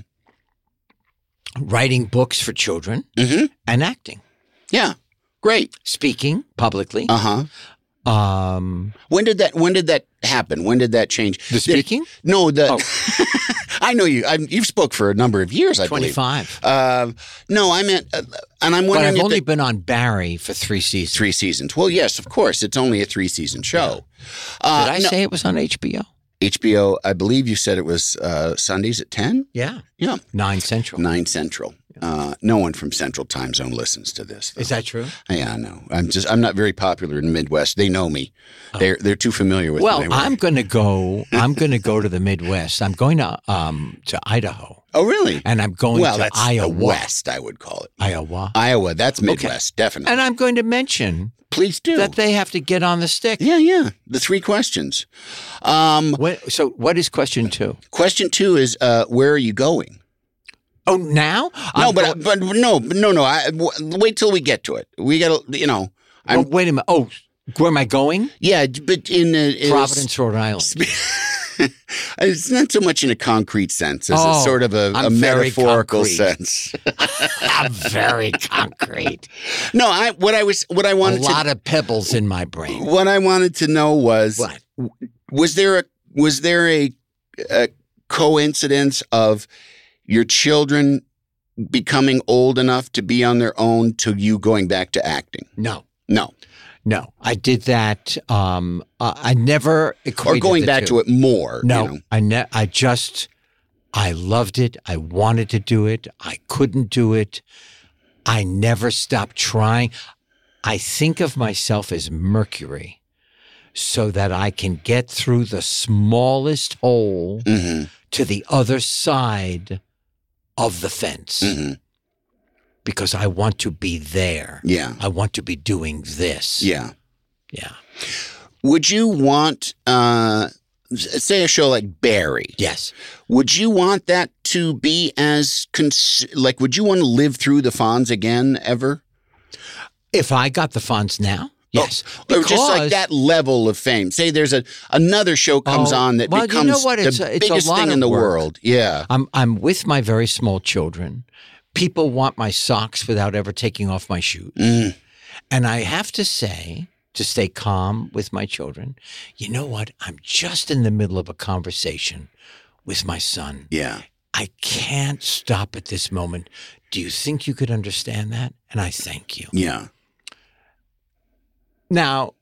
Writing books for children Mm-hmm. and acting. Yeah. Great. Speaking publicly. Uh huh. Um, When did that? When did that happen? When did that change? the Did- speaking? no, the. Oh. I know you. I, you've spoke for a number of years. I believe. twenty-five. Uh, no, I meant, uh, and I'm But wondering I've if only the- been on Barry for three seasons. three seasons. Well, yes, of course. It's only a three season show. Uh, Did I no, say it was on H B O? H B O? I believe you said it was uh, Sundays at ten. Yeah. Yeah, Nine Central. nine Central. Uh, no one from Central Time Zone listens to this. though. Is that true? Yeah, I know. I'm just. I'm not very popular in the Midwest. They know me. They're they're too familiar with Well, me. I'm going to go. I'm going to go to the Midwest. I'm going to um to Idaho, Oh, really? and I'm going well, to that's Iowa. the West. I would call it Iowa. Iowa. That's Midwest, definitely. And I'm going to mention Please do. that they have to get on the stick. yeah, yeah. The three questions. Um, What, so, what is question two? question two is, uh, where are you going? Oh, now? No, I'm but go- but no, but no, no. I w- wait till we get to it. We got to, you know. I'm, oh, wait a minute. Oh, where am I going? yeah, but in uh, in- Providence, Rhode Island. it's not so much in a concrete sense as Oh, a sort of a, a I'm very metaphorical concrete. sense. I'm very concrete. no, I what I was what I A wanted lot to of pebbles in my brain. what I wanted to know was What? was there a was there a, a coincidence of your children becoming old enough to be on their own to you going back to acting? No. No. No. I did that. Um, uh, I never Or going back two. to it more. No. You know? I, ne- I just, I loved it. I wanted to do it. I couldn't do it. I never stopped trying. I think of myself as Mercury so that I can get through the smallest hole Mm-hmm. to the other side of the fence. Mm-hmm. Because I want to be there. Yeah. I want to be doing this. Yeah. Yeah. Would you want, uh, say, a show like Barry? Yes. Would you want that to be as, cons- like, would you want to live through the Fonz again ever? If I got the funds now, yes. Or just like Because- that level of fame. Say there's a another show comes Oh, on that well, you becomes know what? It's the a- it's a biggest lot thing of in the work. world. Yeah. I'm I'm with my very small children. People want my socks without ever taking off my shoes. Mm. And I have to say, to stay calm with my children, you know what? I'm just in the middle of a conversation with my son. Yeah. I can't stop at this moment. Do you think you could understand that? And I thank you. Yeah. Now,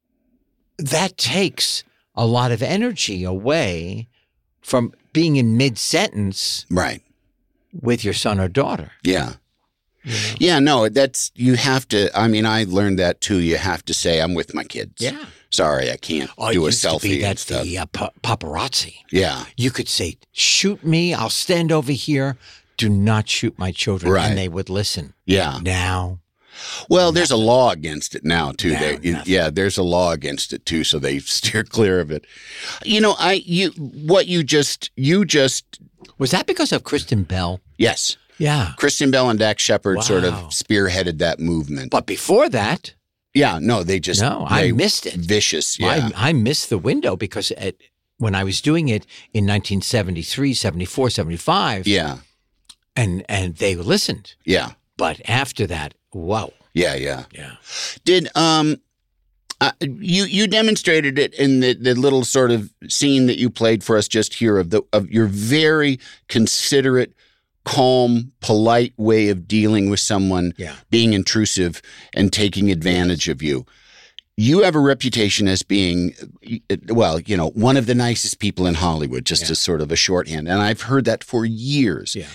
that takes a lot of energy away from being in mid-sentence Right. with your son or daughter. Yeah. You know? Yeah, no, that's, you have to, I mean, I learned that too. You have to say, I'm with my kids. Yeah. Sorry, I can't Oh, it do a used to be selfie and that stuff. the uh, pa- paparazzi. Yeah. You could say, shoot me, I'll stand over here. Do not shoot my children. Right. And they would listen. Yeah. Now, Well, there's a law against it now too. No, They- nothing. yeah, there's a law against it too, so they steer clear of it. You know, I you what you just you just was that because of Kristen Bell? yes, Yeah. Kristen Bell and Dax Shepard sort of Wow. spearheaded that movement. But before that, Yeah, no, they just No, I they- missed it. Vicious, yeah, I, I missed the window because at, when I was doing it in nineteen seventy-three, seventy-four, seventy-five, yeah, and, and they listened. yeah, But after that, whoa. yeah, yeah. Yeah. Did um, uh, you you demonstrated it in the, the little sort of scene that you played for us just here of the of your very considerate, calm, polite way of dealing with someone Yeah. being intrusive and taking advantage of you. You have a reputation as being, well, you know, one of the nicest people in Hollywood, just Yeah. as sort of a shorthand. And I've heard that for years. Yeah.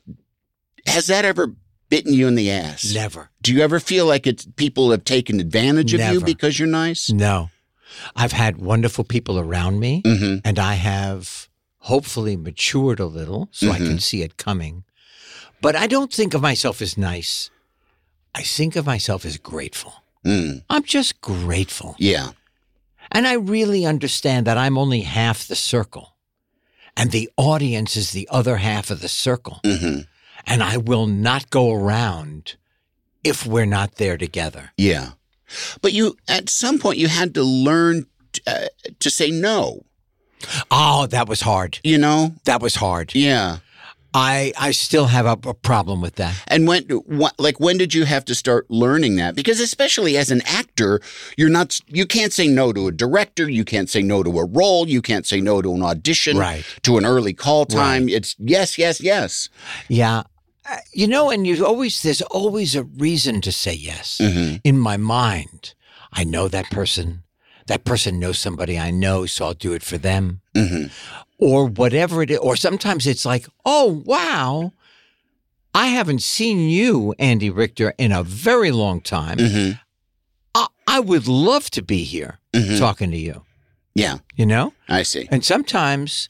Has that ever bitten you in the ass? Never. Do you ever feel like it's people have taken advantage of you Never. because you're nice? No. I've had wonderful people around me, Mm-hmm. and I have hopefully matured a little so I Mhm. can see it coming. But I don't think of myself as nice. I think of myself as grateful. Mm. I'm just grateful. Yeah. And I really understand that I'm only half the circle, and the audience is the other half of the circle. Mm-hmm. And I will not go around if we're not there together. Yeah. But you, at some point, you had to learn t- uh, to say no, Oh, that was hard. you know? That was hard. Yeah. I I still have a, a problem with that. And when, what, like, when did you have to start learning that? Because especially as an actor, you're not, you can't say no to a director. You can't say no to a role. You can't say no to an audition, Right. to an early call time. Right. It's yes, yes, yes. Yeah. Uh, You know, and you always, there's always a reason to say yes. Mm-hmm. In my mind, I know that person. That person knows somebody I know, so I'll do it for them. Mm-hmm. Or whatever it is. Or sometimes it's like, oh, wow, I haven't seen you, Andy Richter, in a very long time. Mm-hmm. I, I would love to be here Mhm. talking to you, Yeah, you know? I see. And sometimes,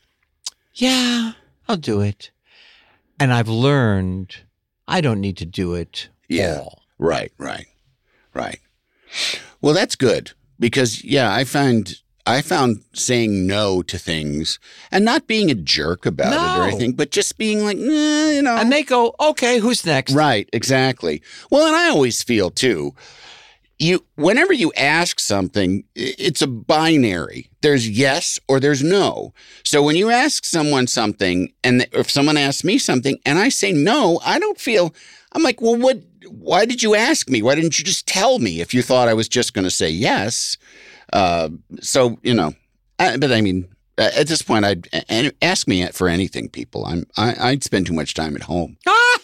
yeah, I'll do it. And I've learned I don't need to do it Yeah. all. Right, right, right. Well, that's good because, yeah, I find I found saying no to things and not being a jerk about it or No. anything, but just being like, nah, you know. And they go, okay, who's next? Right, exactly. Well, and I always feel too, you whenever you ask something, i- it's a binary. There's yes or there's no. So when you ask someone something, and th- if someone asks me something and I say no, I don't feel. I'm like, well, what? Why did you ask me? Why didn't you just tell me if you thought I was just going to say yes? Uh, so you know, I, but I mean, uh, at this point, I'd a- ask me for anything, people. I'm I, I'd spend too much time at home. Ah!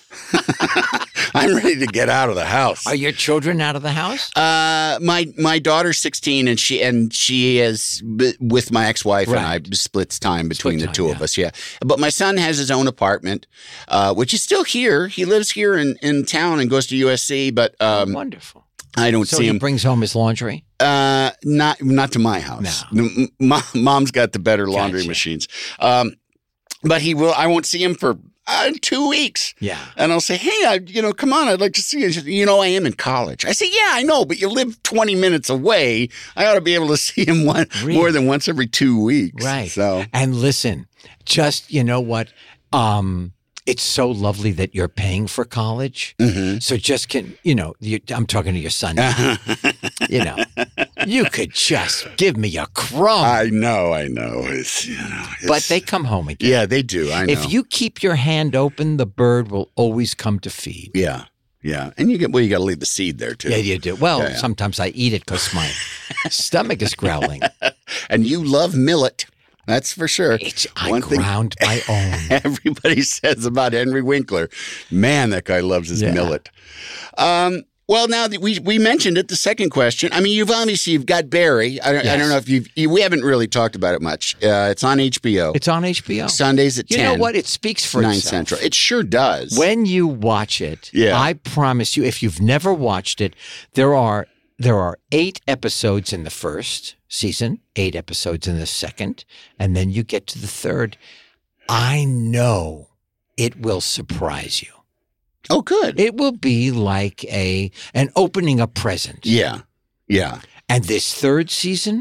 I'm ready to get out of the house. Are your children out of the house? Uh, my my daughter's sixteen, and she and she is with my ex-wife, Right. and I splits time between Split the time, two of yeah. us. Yeah, but my son has his own apartment, uh, which is still here. He lives here in, in town and goes to U S C, but um, Wonderful. I don't So see he him. brings home his laundry? Uh, not not to my house. M- m- Mom's got the better laundry Gotcha. machines. Um, but he will. I won't see him for uh, two weeks. Yeah. And I'll say, hey, I, you know, come on, I'd like to see you. She said, you know, I am in college. I say, yeah, I know, but you live twenty minutes away. I ought to be able to see him one Really? more than once every two weeks. Right. So And listen, just, you know what? Um, it's so lovely that you're paying for college. Mhm. So just can, you know, you, I'm talking to your son now. You know, you could just give me a crumb. I know, I know. It's, you know, it's, but they come home again. yeah, they do. I know. If you keep your hand open, the bird will always come to feed. yeah, yeah, and you get well, you got to leave the seed there too. Yeah, you do. Well, Yeah, yeah. sometimes I eat it because my stomach is growling. And you love millet. That's for sure. It's, I One thing ground my own. everybody says about Henry Winkler, man, that guy loves his Yeah. millet. Um, well, now that we we mentioned it, the second question. I mean, you've obviously you've got Barry. I don't, I Yes. don't know if you've. You, we haven't really talked about it much. Uh, it's on H B O. It's on H B O. Sundays at You ten. know what? It speaks for nine itself. Central. It sure does. When you watch it, Yeah. I promise you, if you've never watched it, there are there are eight episodes in the first season, eight episodes in the second, and then you get to the third. I know it will surprise you. Oh, good. It will be like a an opening a present. yeah, yeah. And this third season,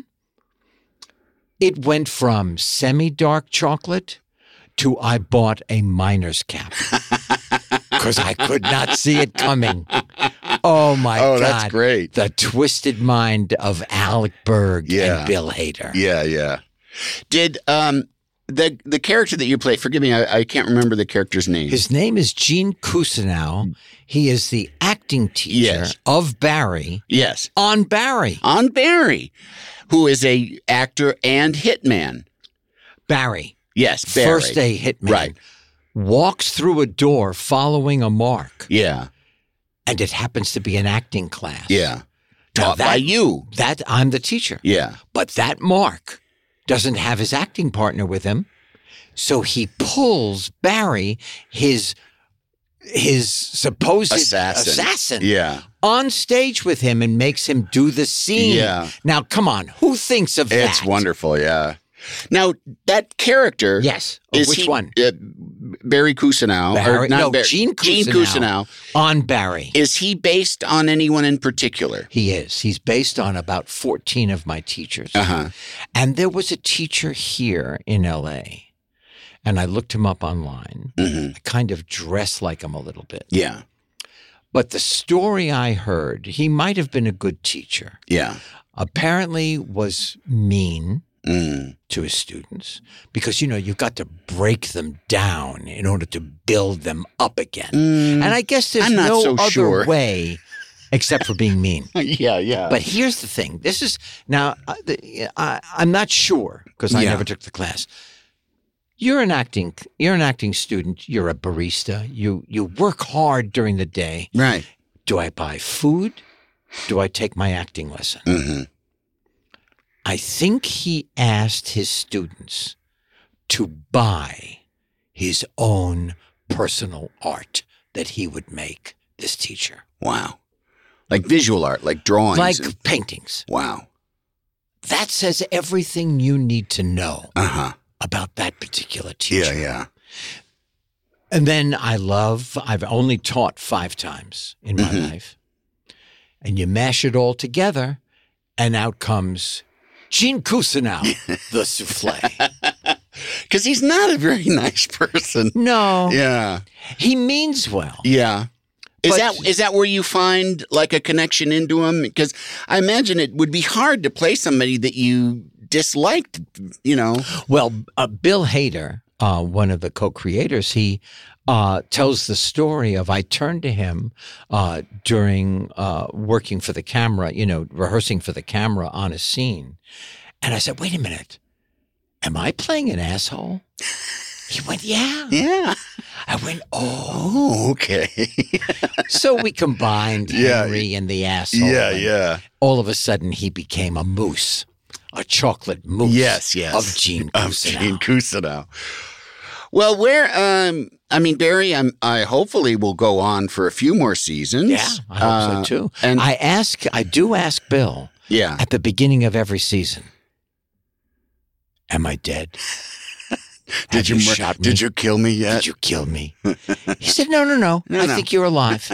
it went from semi-dark chocolate to I bought a miner's cap because I could not see it coming. Oh, my Oh, God. that's great. The twisted mind of Alec Berg Yeah. and Bill Hader. Yeah, yeah. Did um the the character that you play? Forgive me, I, I can't remember the character's name. His name is Gene Cousineau. He is the acting teacher Yes. of Barry yes, on Barry. on Barry, who is a actor and hitman. Barry. Yes, Barry. First day hitman. Right. Walks through a door following a mark. Yeah, And it happens to be an acting class. yeah. Now Taught by that- you. That I'm the teacher. Yeah. But that Mark doesn't have his acting partner with him. So he pulls Barry, his his supposed Assassin. assassin, Yeah. on stage with him and makes him do the scene. Yeah. Now, come on. Who thinks of It's that? wonderful, yeah. Now, that character. Yes. Oh, Is which he, one? Uh, Barry Cousineau. Barry, or not no, Barry, Gene Gene Cousineau. Cousineau. On Barry. Is he based on anyone in particular? He is. He's based on about fourteen of my teachers. Uh-huh. And there was a teacher here in L A, and I looked him up online. Mm-hmm. I kind of dressed like him a little bit. Yeah. But the story I heard, he might have been a good teacher. Yeah. Apparently was mean Mm. to his students because, you know, you've got to break them down in order to build them up again. Mm. And I guess there's I'm not no so other sure. way except for being mean. Yeah, yeah. But here's the thing. This is now, uh, the, I, I'm not sure because I Yeah. never took the class. You're an acting, you're an acting student. You're a barista. You, you work hard during the day. right. Do I buy food? Do I take my acting lesson? Mm-hmm. I think he asked his students to buy his own personal art that he would make, this teacher. Wow. Like visual art, like drawings. Like and- paintings. wow. That says everything you need to know Uh-huh. about that particular teacher. Yeah, yeah. And then I love, I've only taught five times in my Mhm. life. And you mash it all together, and out comes Gene Cousineau, the souffle. Because he's not a very nice person. No, Yeah. he means well. Yeah. Is But- that is that where you find like a connection into him? Because I imagine it would be hard to play somebody that you disliked, you know. Well, uh, Bill Hader, uh, one of the co-creators, he uh, tells the story of I turned to him uh, during uh, working for the camera, you know, rehearsing for the camera on a scene. And I said, wait a minute, am I playing an asshole? He went, yeah. Yeah. I went, oh. Oh, okay. So we combined Yeah. Henry and the asshole. Yeah, and yeah. All of a sudden, he became a moose, a chocolate moose. Yes, yes. Of Gene Of Cousineau. Gene Cousineau. Well, where, um, I mean, Barry, I'm, I hopefully will go on for a few more seasons. Yeah, I hope Uh, so too. And I ask, I do ask Bill yeah. at the beginning of every season, am I dead? Did Have you, you mur- shot me? Did you kill me yet? Did you kill me? He said, no, no, no. No, I no. think you're alive.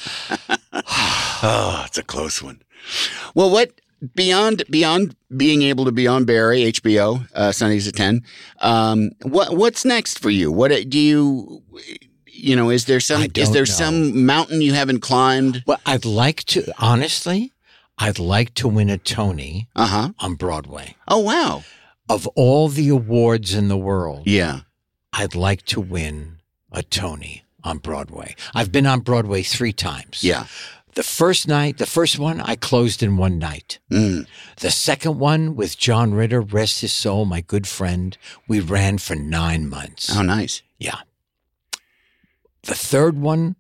Oh, it's a close one. Well, what beyond beyond being able to be on Barry H B O uh, Sundays at ten? Um, what what's next for you? What do you you know? Is there some I is don't there know. some mountain you haven't climbed? Well, I'd like to, honestly, I'd like to win a Tony Uh huh. on Broadway. Oh wow. Of all the awards in the world, Yeah. I'd like to win a Tony on Broadway. I've been on Broadway three times. Yeah. The first night, the first one, I closed in one night. Mm. The second one with John Ritter, rest his soul, my good friend, we ran for nine months. Oh, nice. Yeah. The third one,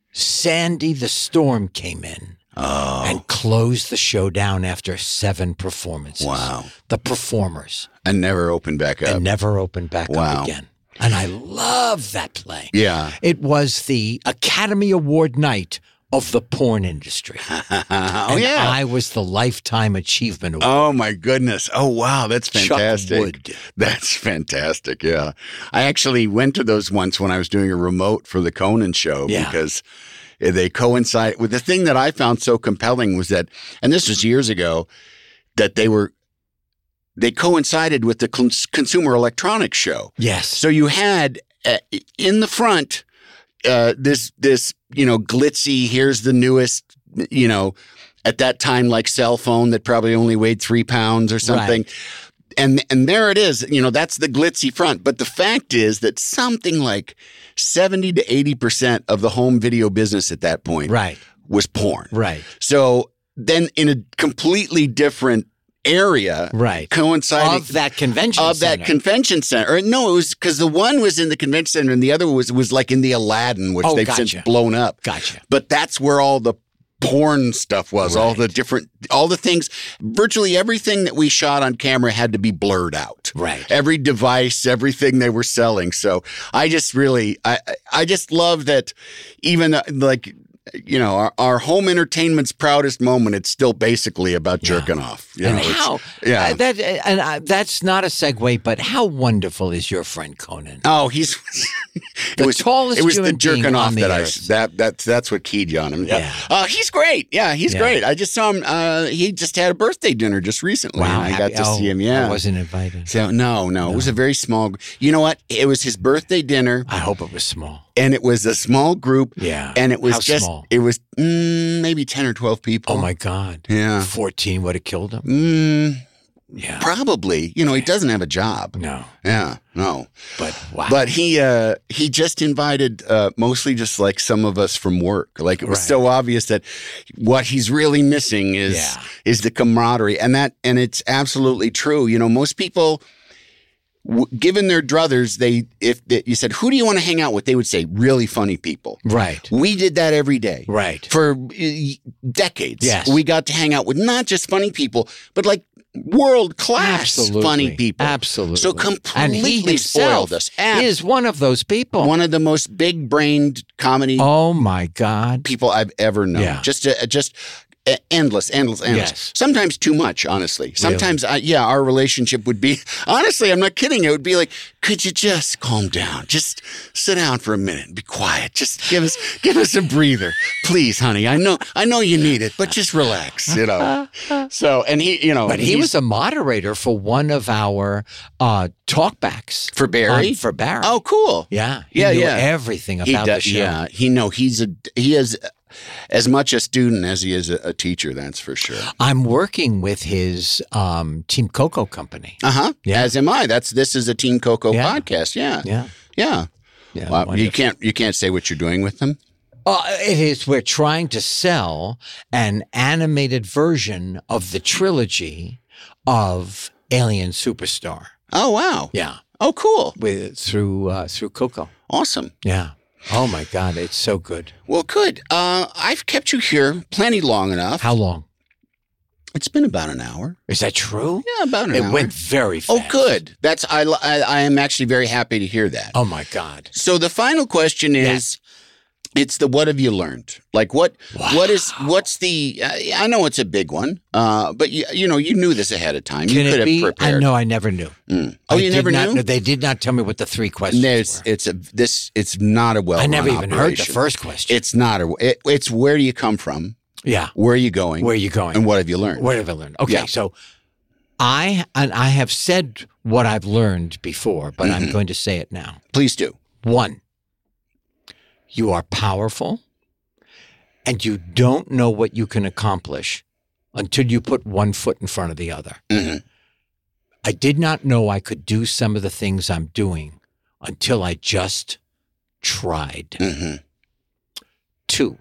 Sandy the Storm came in Oh. and closed the show down after seven performances. Wow. The Performers. And never opened back up. And never opened back Wow. up again. And I love that play. Yeah. It was the Academy Award night of the porn industry. oh and yeah. I was the Lifetime Achievement Award. Oh my goodness. Oh wow, that's Chuck fantastic. Wood. That's fantastic. Yeah. I actually went to those once when I was doing a remote for the Conan show Yeah. because they coincide with the thing that I found so compelling was that, and this was years ago, that they were they coincided with the cons- Consumer Electronics Show. Yes. So you had uh, in the front uh, this this you know glitzy. Here's the newest you know at that time like cell phone that probably only weighed three pounds or something. Right. And and there it is. You know that's the glitzy front. But the fact is that something like seventy to eighty percent of the home video business at that point Right. was porn. Right. So then in a completely different area, Right. coinciding Of that convention of center. that convention center. Or no, it was because the one was in the convention center and the other was was like in the Aladdin, which Oh, they've gotcha. since blown up. Gotcha. But that's where all the porn stuff was, all the Right. different, all the things, virtually everything that we shot on camera had to be blurred out. Right. Every device, everything they were selling. So I just really, I, I just love that even uh, like, you know, our, our home entertainment's proudest moment, it's still basically about jerking off. You and know, it's- how? yeah. uh, that and uh, that's not a segue, but how wonderful is your friend Conan? Oh, he's The it was tallest It was the human being jerking off on the that I earth. that that's that's what keyed you on him. Yeah, Yeah. Uh, he's great. Yeah, he's Yeah. great. I just saw him. Uh, he just had a birthday dinner just recently. and I got happy- to oh, see him. Yeah, I wasn't invited. So no, no, it was a very small. You know what? It was his birthday dinner, I hope it was small. and it was a small group. Yeah. and it was How just small? it was mm, maybe ten or twelve people. Oh my God. Yeah. fourteen would have killed him. Mm, Yeah. probably. You know, he doesn't have a job. No. Yeah, no. But wow. But he uh, he just invited uh, mostly just like some of us from work. Like it was Right. so obvious that what he's really missing is Yeah. is the camaraderie, and that and it's absolutely true. You know, most people, w- given their druthers, they if they, you said who do you want to hang out with, they would say really funny people. right. We did that every day. Right. For uh, decades. Yes. We got to hang out with not just funny people, but like world class Absolutely. funny people. Absolutely. So And he completely himself spoiled us. Ab- is one of those people. one of the most big brained comedy Oh my God. people I've ever known. Yeah. Just, uh, just uh, endless, endless, endless. Yes. Sometimes too much, honestly. Sometimes, I, yeah, our relationship would be, honestly, I'm not kidding. It would be like, could you just calm down? Just sit down for a minute and be quiet. Just give us, give us a breather. Please, honey. I know, I know you need it, but just relax, you know? So, and he, you know, But he he's- was a moderator for one of our uh, talkbacks. For Barry? On- for Barry. Oh, cool. Yeah. He Yeah, knew yeah. everything He about does- the show. Yeah, he know he's a he is as much a student as he is a, a teacher. That's for sure. I'm working with his um, Team Coco company. Uh huh. Yeah. As am I. That's this is a Team Coco Yeah. podcast. Yeah. Yeah. Yeah. Yeah. Wow. You wonderful. can't you can't say what you're doing with them. Uh, it is. We're trying to sell an animated version of the trilogy of Alien Superstar. Oh wow. Yeah. Oh, cool. with through uh, through Coco. Awesome. Yeah. Oh my God, it's so good. Well, good. Uh, I've kept you here plenty long enough. How long? It's been about an hour. Is that true? Yeah, about an it hour. It went very fast. Oh, good. That's I, I. I am actually very happy to hear that. Oh my God. So the final question is, yeah. it's the what have you learned? Like what? Wow. What is? What's the? Uh, I know it's a big one, uh, but you, you know you knew this ahead of time. Can you could it be? have prepared. I know. I never knew. Mm. Oh, I you did never not, knew? No, they did not tell me what the three questions There's, were. It's a this. It's not a well. I never even operation. heard the first question. It's not a. It, it's where do you come from? Yeah. Where are you going? Where are you going? And what have you learned? What have I learned? Okay, Yeah. so I and I have said what I've learned before, but Mm-hmm. I'm going to say it now. Please do. One, you are powerful, and you don't know what you can accomplish until you put one foot in front of the other. Mm-hmm. I did not know I could do some of the things I'm doing until I just tried. Mm-hmm. Two,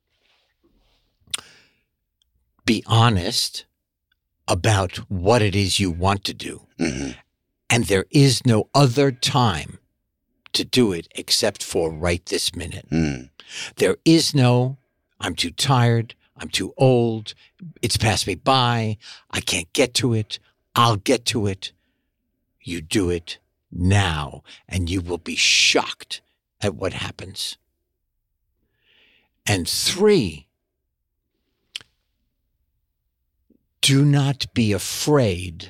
be honest about what it is you want to do. Mm-hmm. And there is no other time to do it except for right this minute. Mm. There is no, I'm too tired, I'm too old, it's passed me by, I can't get to it, I'll get to it. You do it now, and you will be shocked at what happens. And three, do not be afraid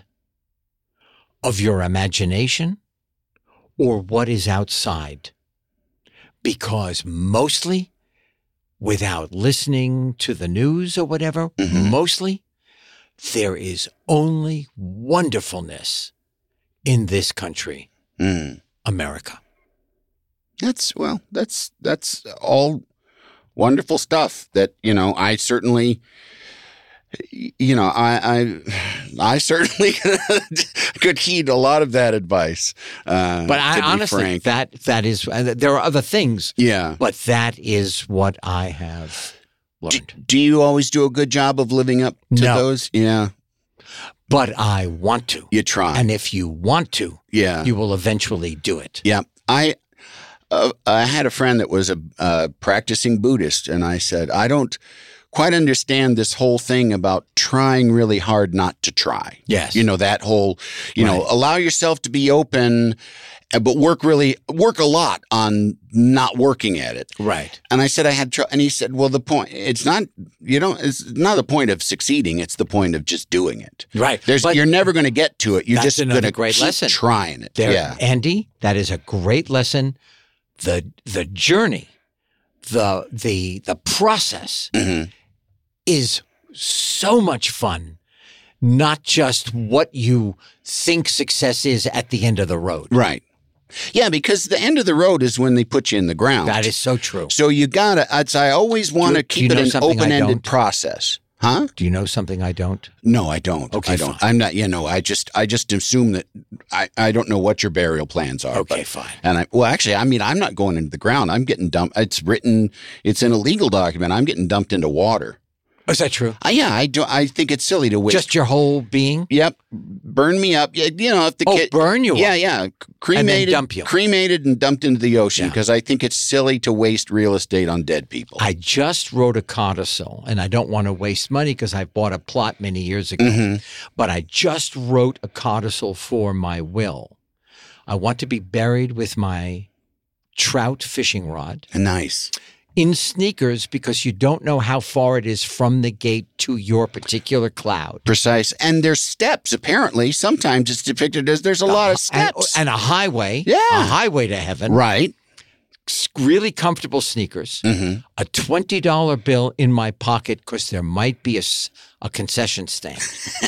of your imagination or what is outside, because mostly, without listening to the news or whatever, Mm-hmm. mostly there is only wonderfulness in this country, Mm. America. That's well. That's that's all wonderful stuff. That you know, I certainly. You know, I I, I certainly could heed a lot of that advice. Uh, But I to be honestly, frank. that that is, uh, there are other things, yeah. but that is what I have Do, learned. do you always do a good job of living up to No. those? Yeah, But I want to. you try. And if you want to, yeah, you will eventually do it. yeah. I uh, I had a friend that was a uh, practicing Buddhist, and I said, I don't quite understand this whole thing about trying really hard not to try. Yes. You know, that whole, you know, Right. allow yourself to be open, uh, but work really, work a lot on not working at it. Right. And I said, I had trouble. And he said, well, the point, it's not, you know, it's not the point of succeeding. It's the point of just doing it. Right. There's, But you're never going to get to it. You're that's just another going to great keep lesson. trying it. There, Yeah. Andy, that is a great lesson. The the journey, the the the process Mhm. is so much fun, not just what you think success is at the end of the road. Right. Yeah, because the end of the road is when they put you in the ground. That is so true. So you gotta. I'd say I always want to Do you keep it know an something I open-ended don't? process. Huh? Do you know something I don't? No, I don't. Okay, I don't. fine. I'm not. You know, I just. I just assume that. I. I don't know what your burial plans are. Okay, but- fine. And I. Well, actually, I mean, I'm not going into the ground. I'm getting dumped. It's written. It's in a legal document. I'm getting dumped into water. Is that true? Uh, yeah, I do. I think it's silly to waste. Just your whole being? Yep. Burn me up. Yeah, you know, if the Oh, kid burn you Yeah, up. yeah. Cremated, dump you. cremated and dumped into the ocean Yeah. because I think it's silly to waste real estate on dead people. I just wrote a codicil, and I don't want to waste money because I bought a plot many years ago. Mm-hmm. But I just wrote a codicil for my will. I want to be buried with my trout fishing rod Nice. in sneakers because you don't know how far it is from the gate to your particular cloud. Precise. And there's steps, apparently. Sometimes it's depicted as there's a lot of And, steps. and a highway. Yeah. A highway to heaven. right. S- Really comfortable sneakers. Mm-hmm. A twenty dollar bill in my pocket because there might be a, s- a concession stand.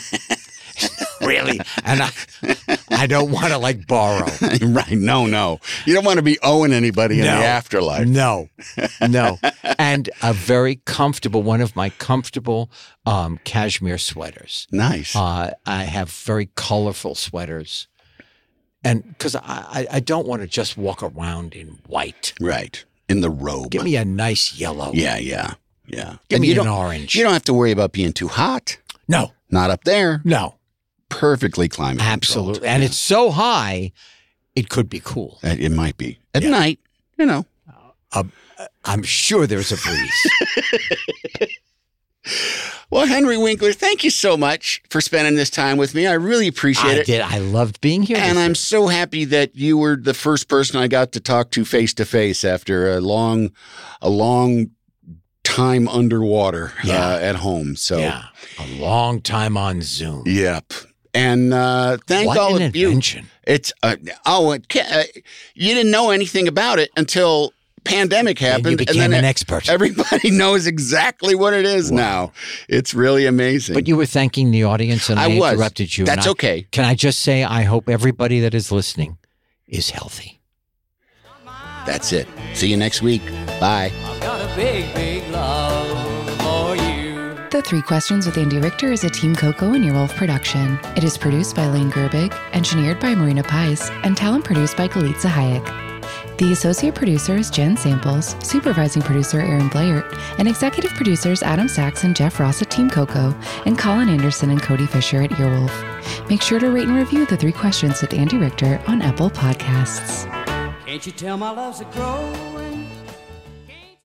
Really? And I, I don't want to like borrow. right. No, no. You don't want to be owing anybody in No. the afterlife. No, no. And a very comfortable, one of my comfortable um, cashmere sweaters. Nice. Uh, I have very colorful sweaters. And because I, I, I don't want to just walk around in white. right. In the robe. Give me a nice yellow. Yeah, yeah, yeah. Give And me you an don't- orange. You don't have to worry about being too hot. No, Not up there. no. Perfectly climate controlled. Absolutely. And it's so high, it could be cool. Uh, It might be. At Yeah. night, you know. Uh, I'm sure there's a breeze. Well, Henry Winkler, thank you so much for spending this time with me. I really appreciate I it. did. I loved being here. And with I'm you. so happy that you were the first person I got to talk to face to face after a long, a long time underwater Yeah. uh, at home. So, Yeah. A long time on Zoom. yep. And uh, thank What all an of you. invention. It's uh, oh, it ca- uh, you didn't know anything about it until pandemic happened, And you became then an e- expert. Everybody knows exactly what it is now. It's really amazing. But you were thanking the audience, and I, I was. interrupted you. That's and I- okay. Can I just say, I hope everybody that is listening is healthy. That's it. See you next week. Bye. I've got a big, big love for you. The Three Questions with Andy Richter is a Team Coco and Earwolf production. It is produced by Lane Gerbig, engineered by Marina Pais, and talent produced by Galitza Hayek. The associate producer is Jen Samples, supervising producer Aaron Blair, and executive producers Adam Sachs and Jeff Ross at Team Coco, and Colin Anderson and Cody Fisher at Earwolf. Make sure to rate and review The Three Questions with Andy Richter on Apple Podcasts. Can't you tell my love's a grow?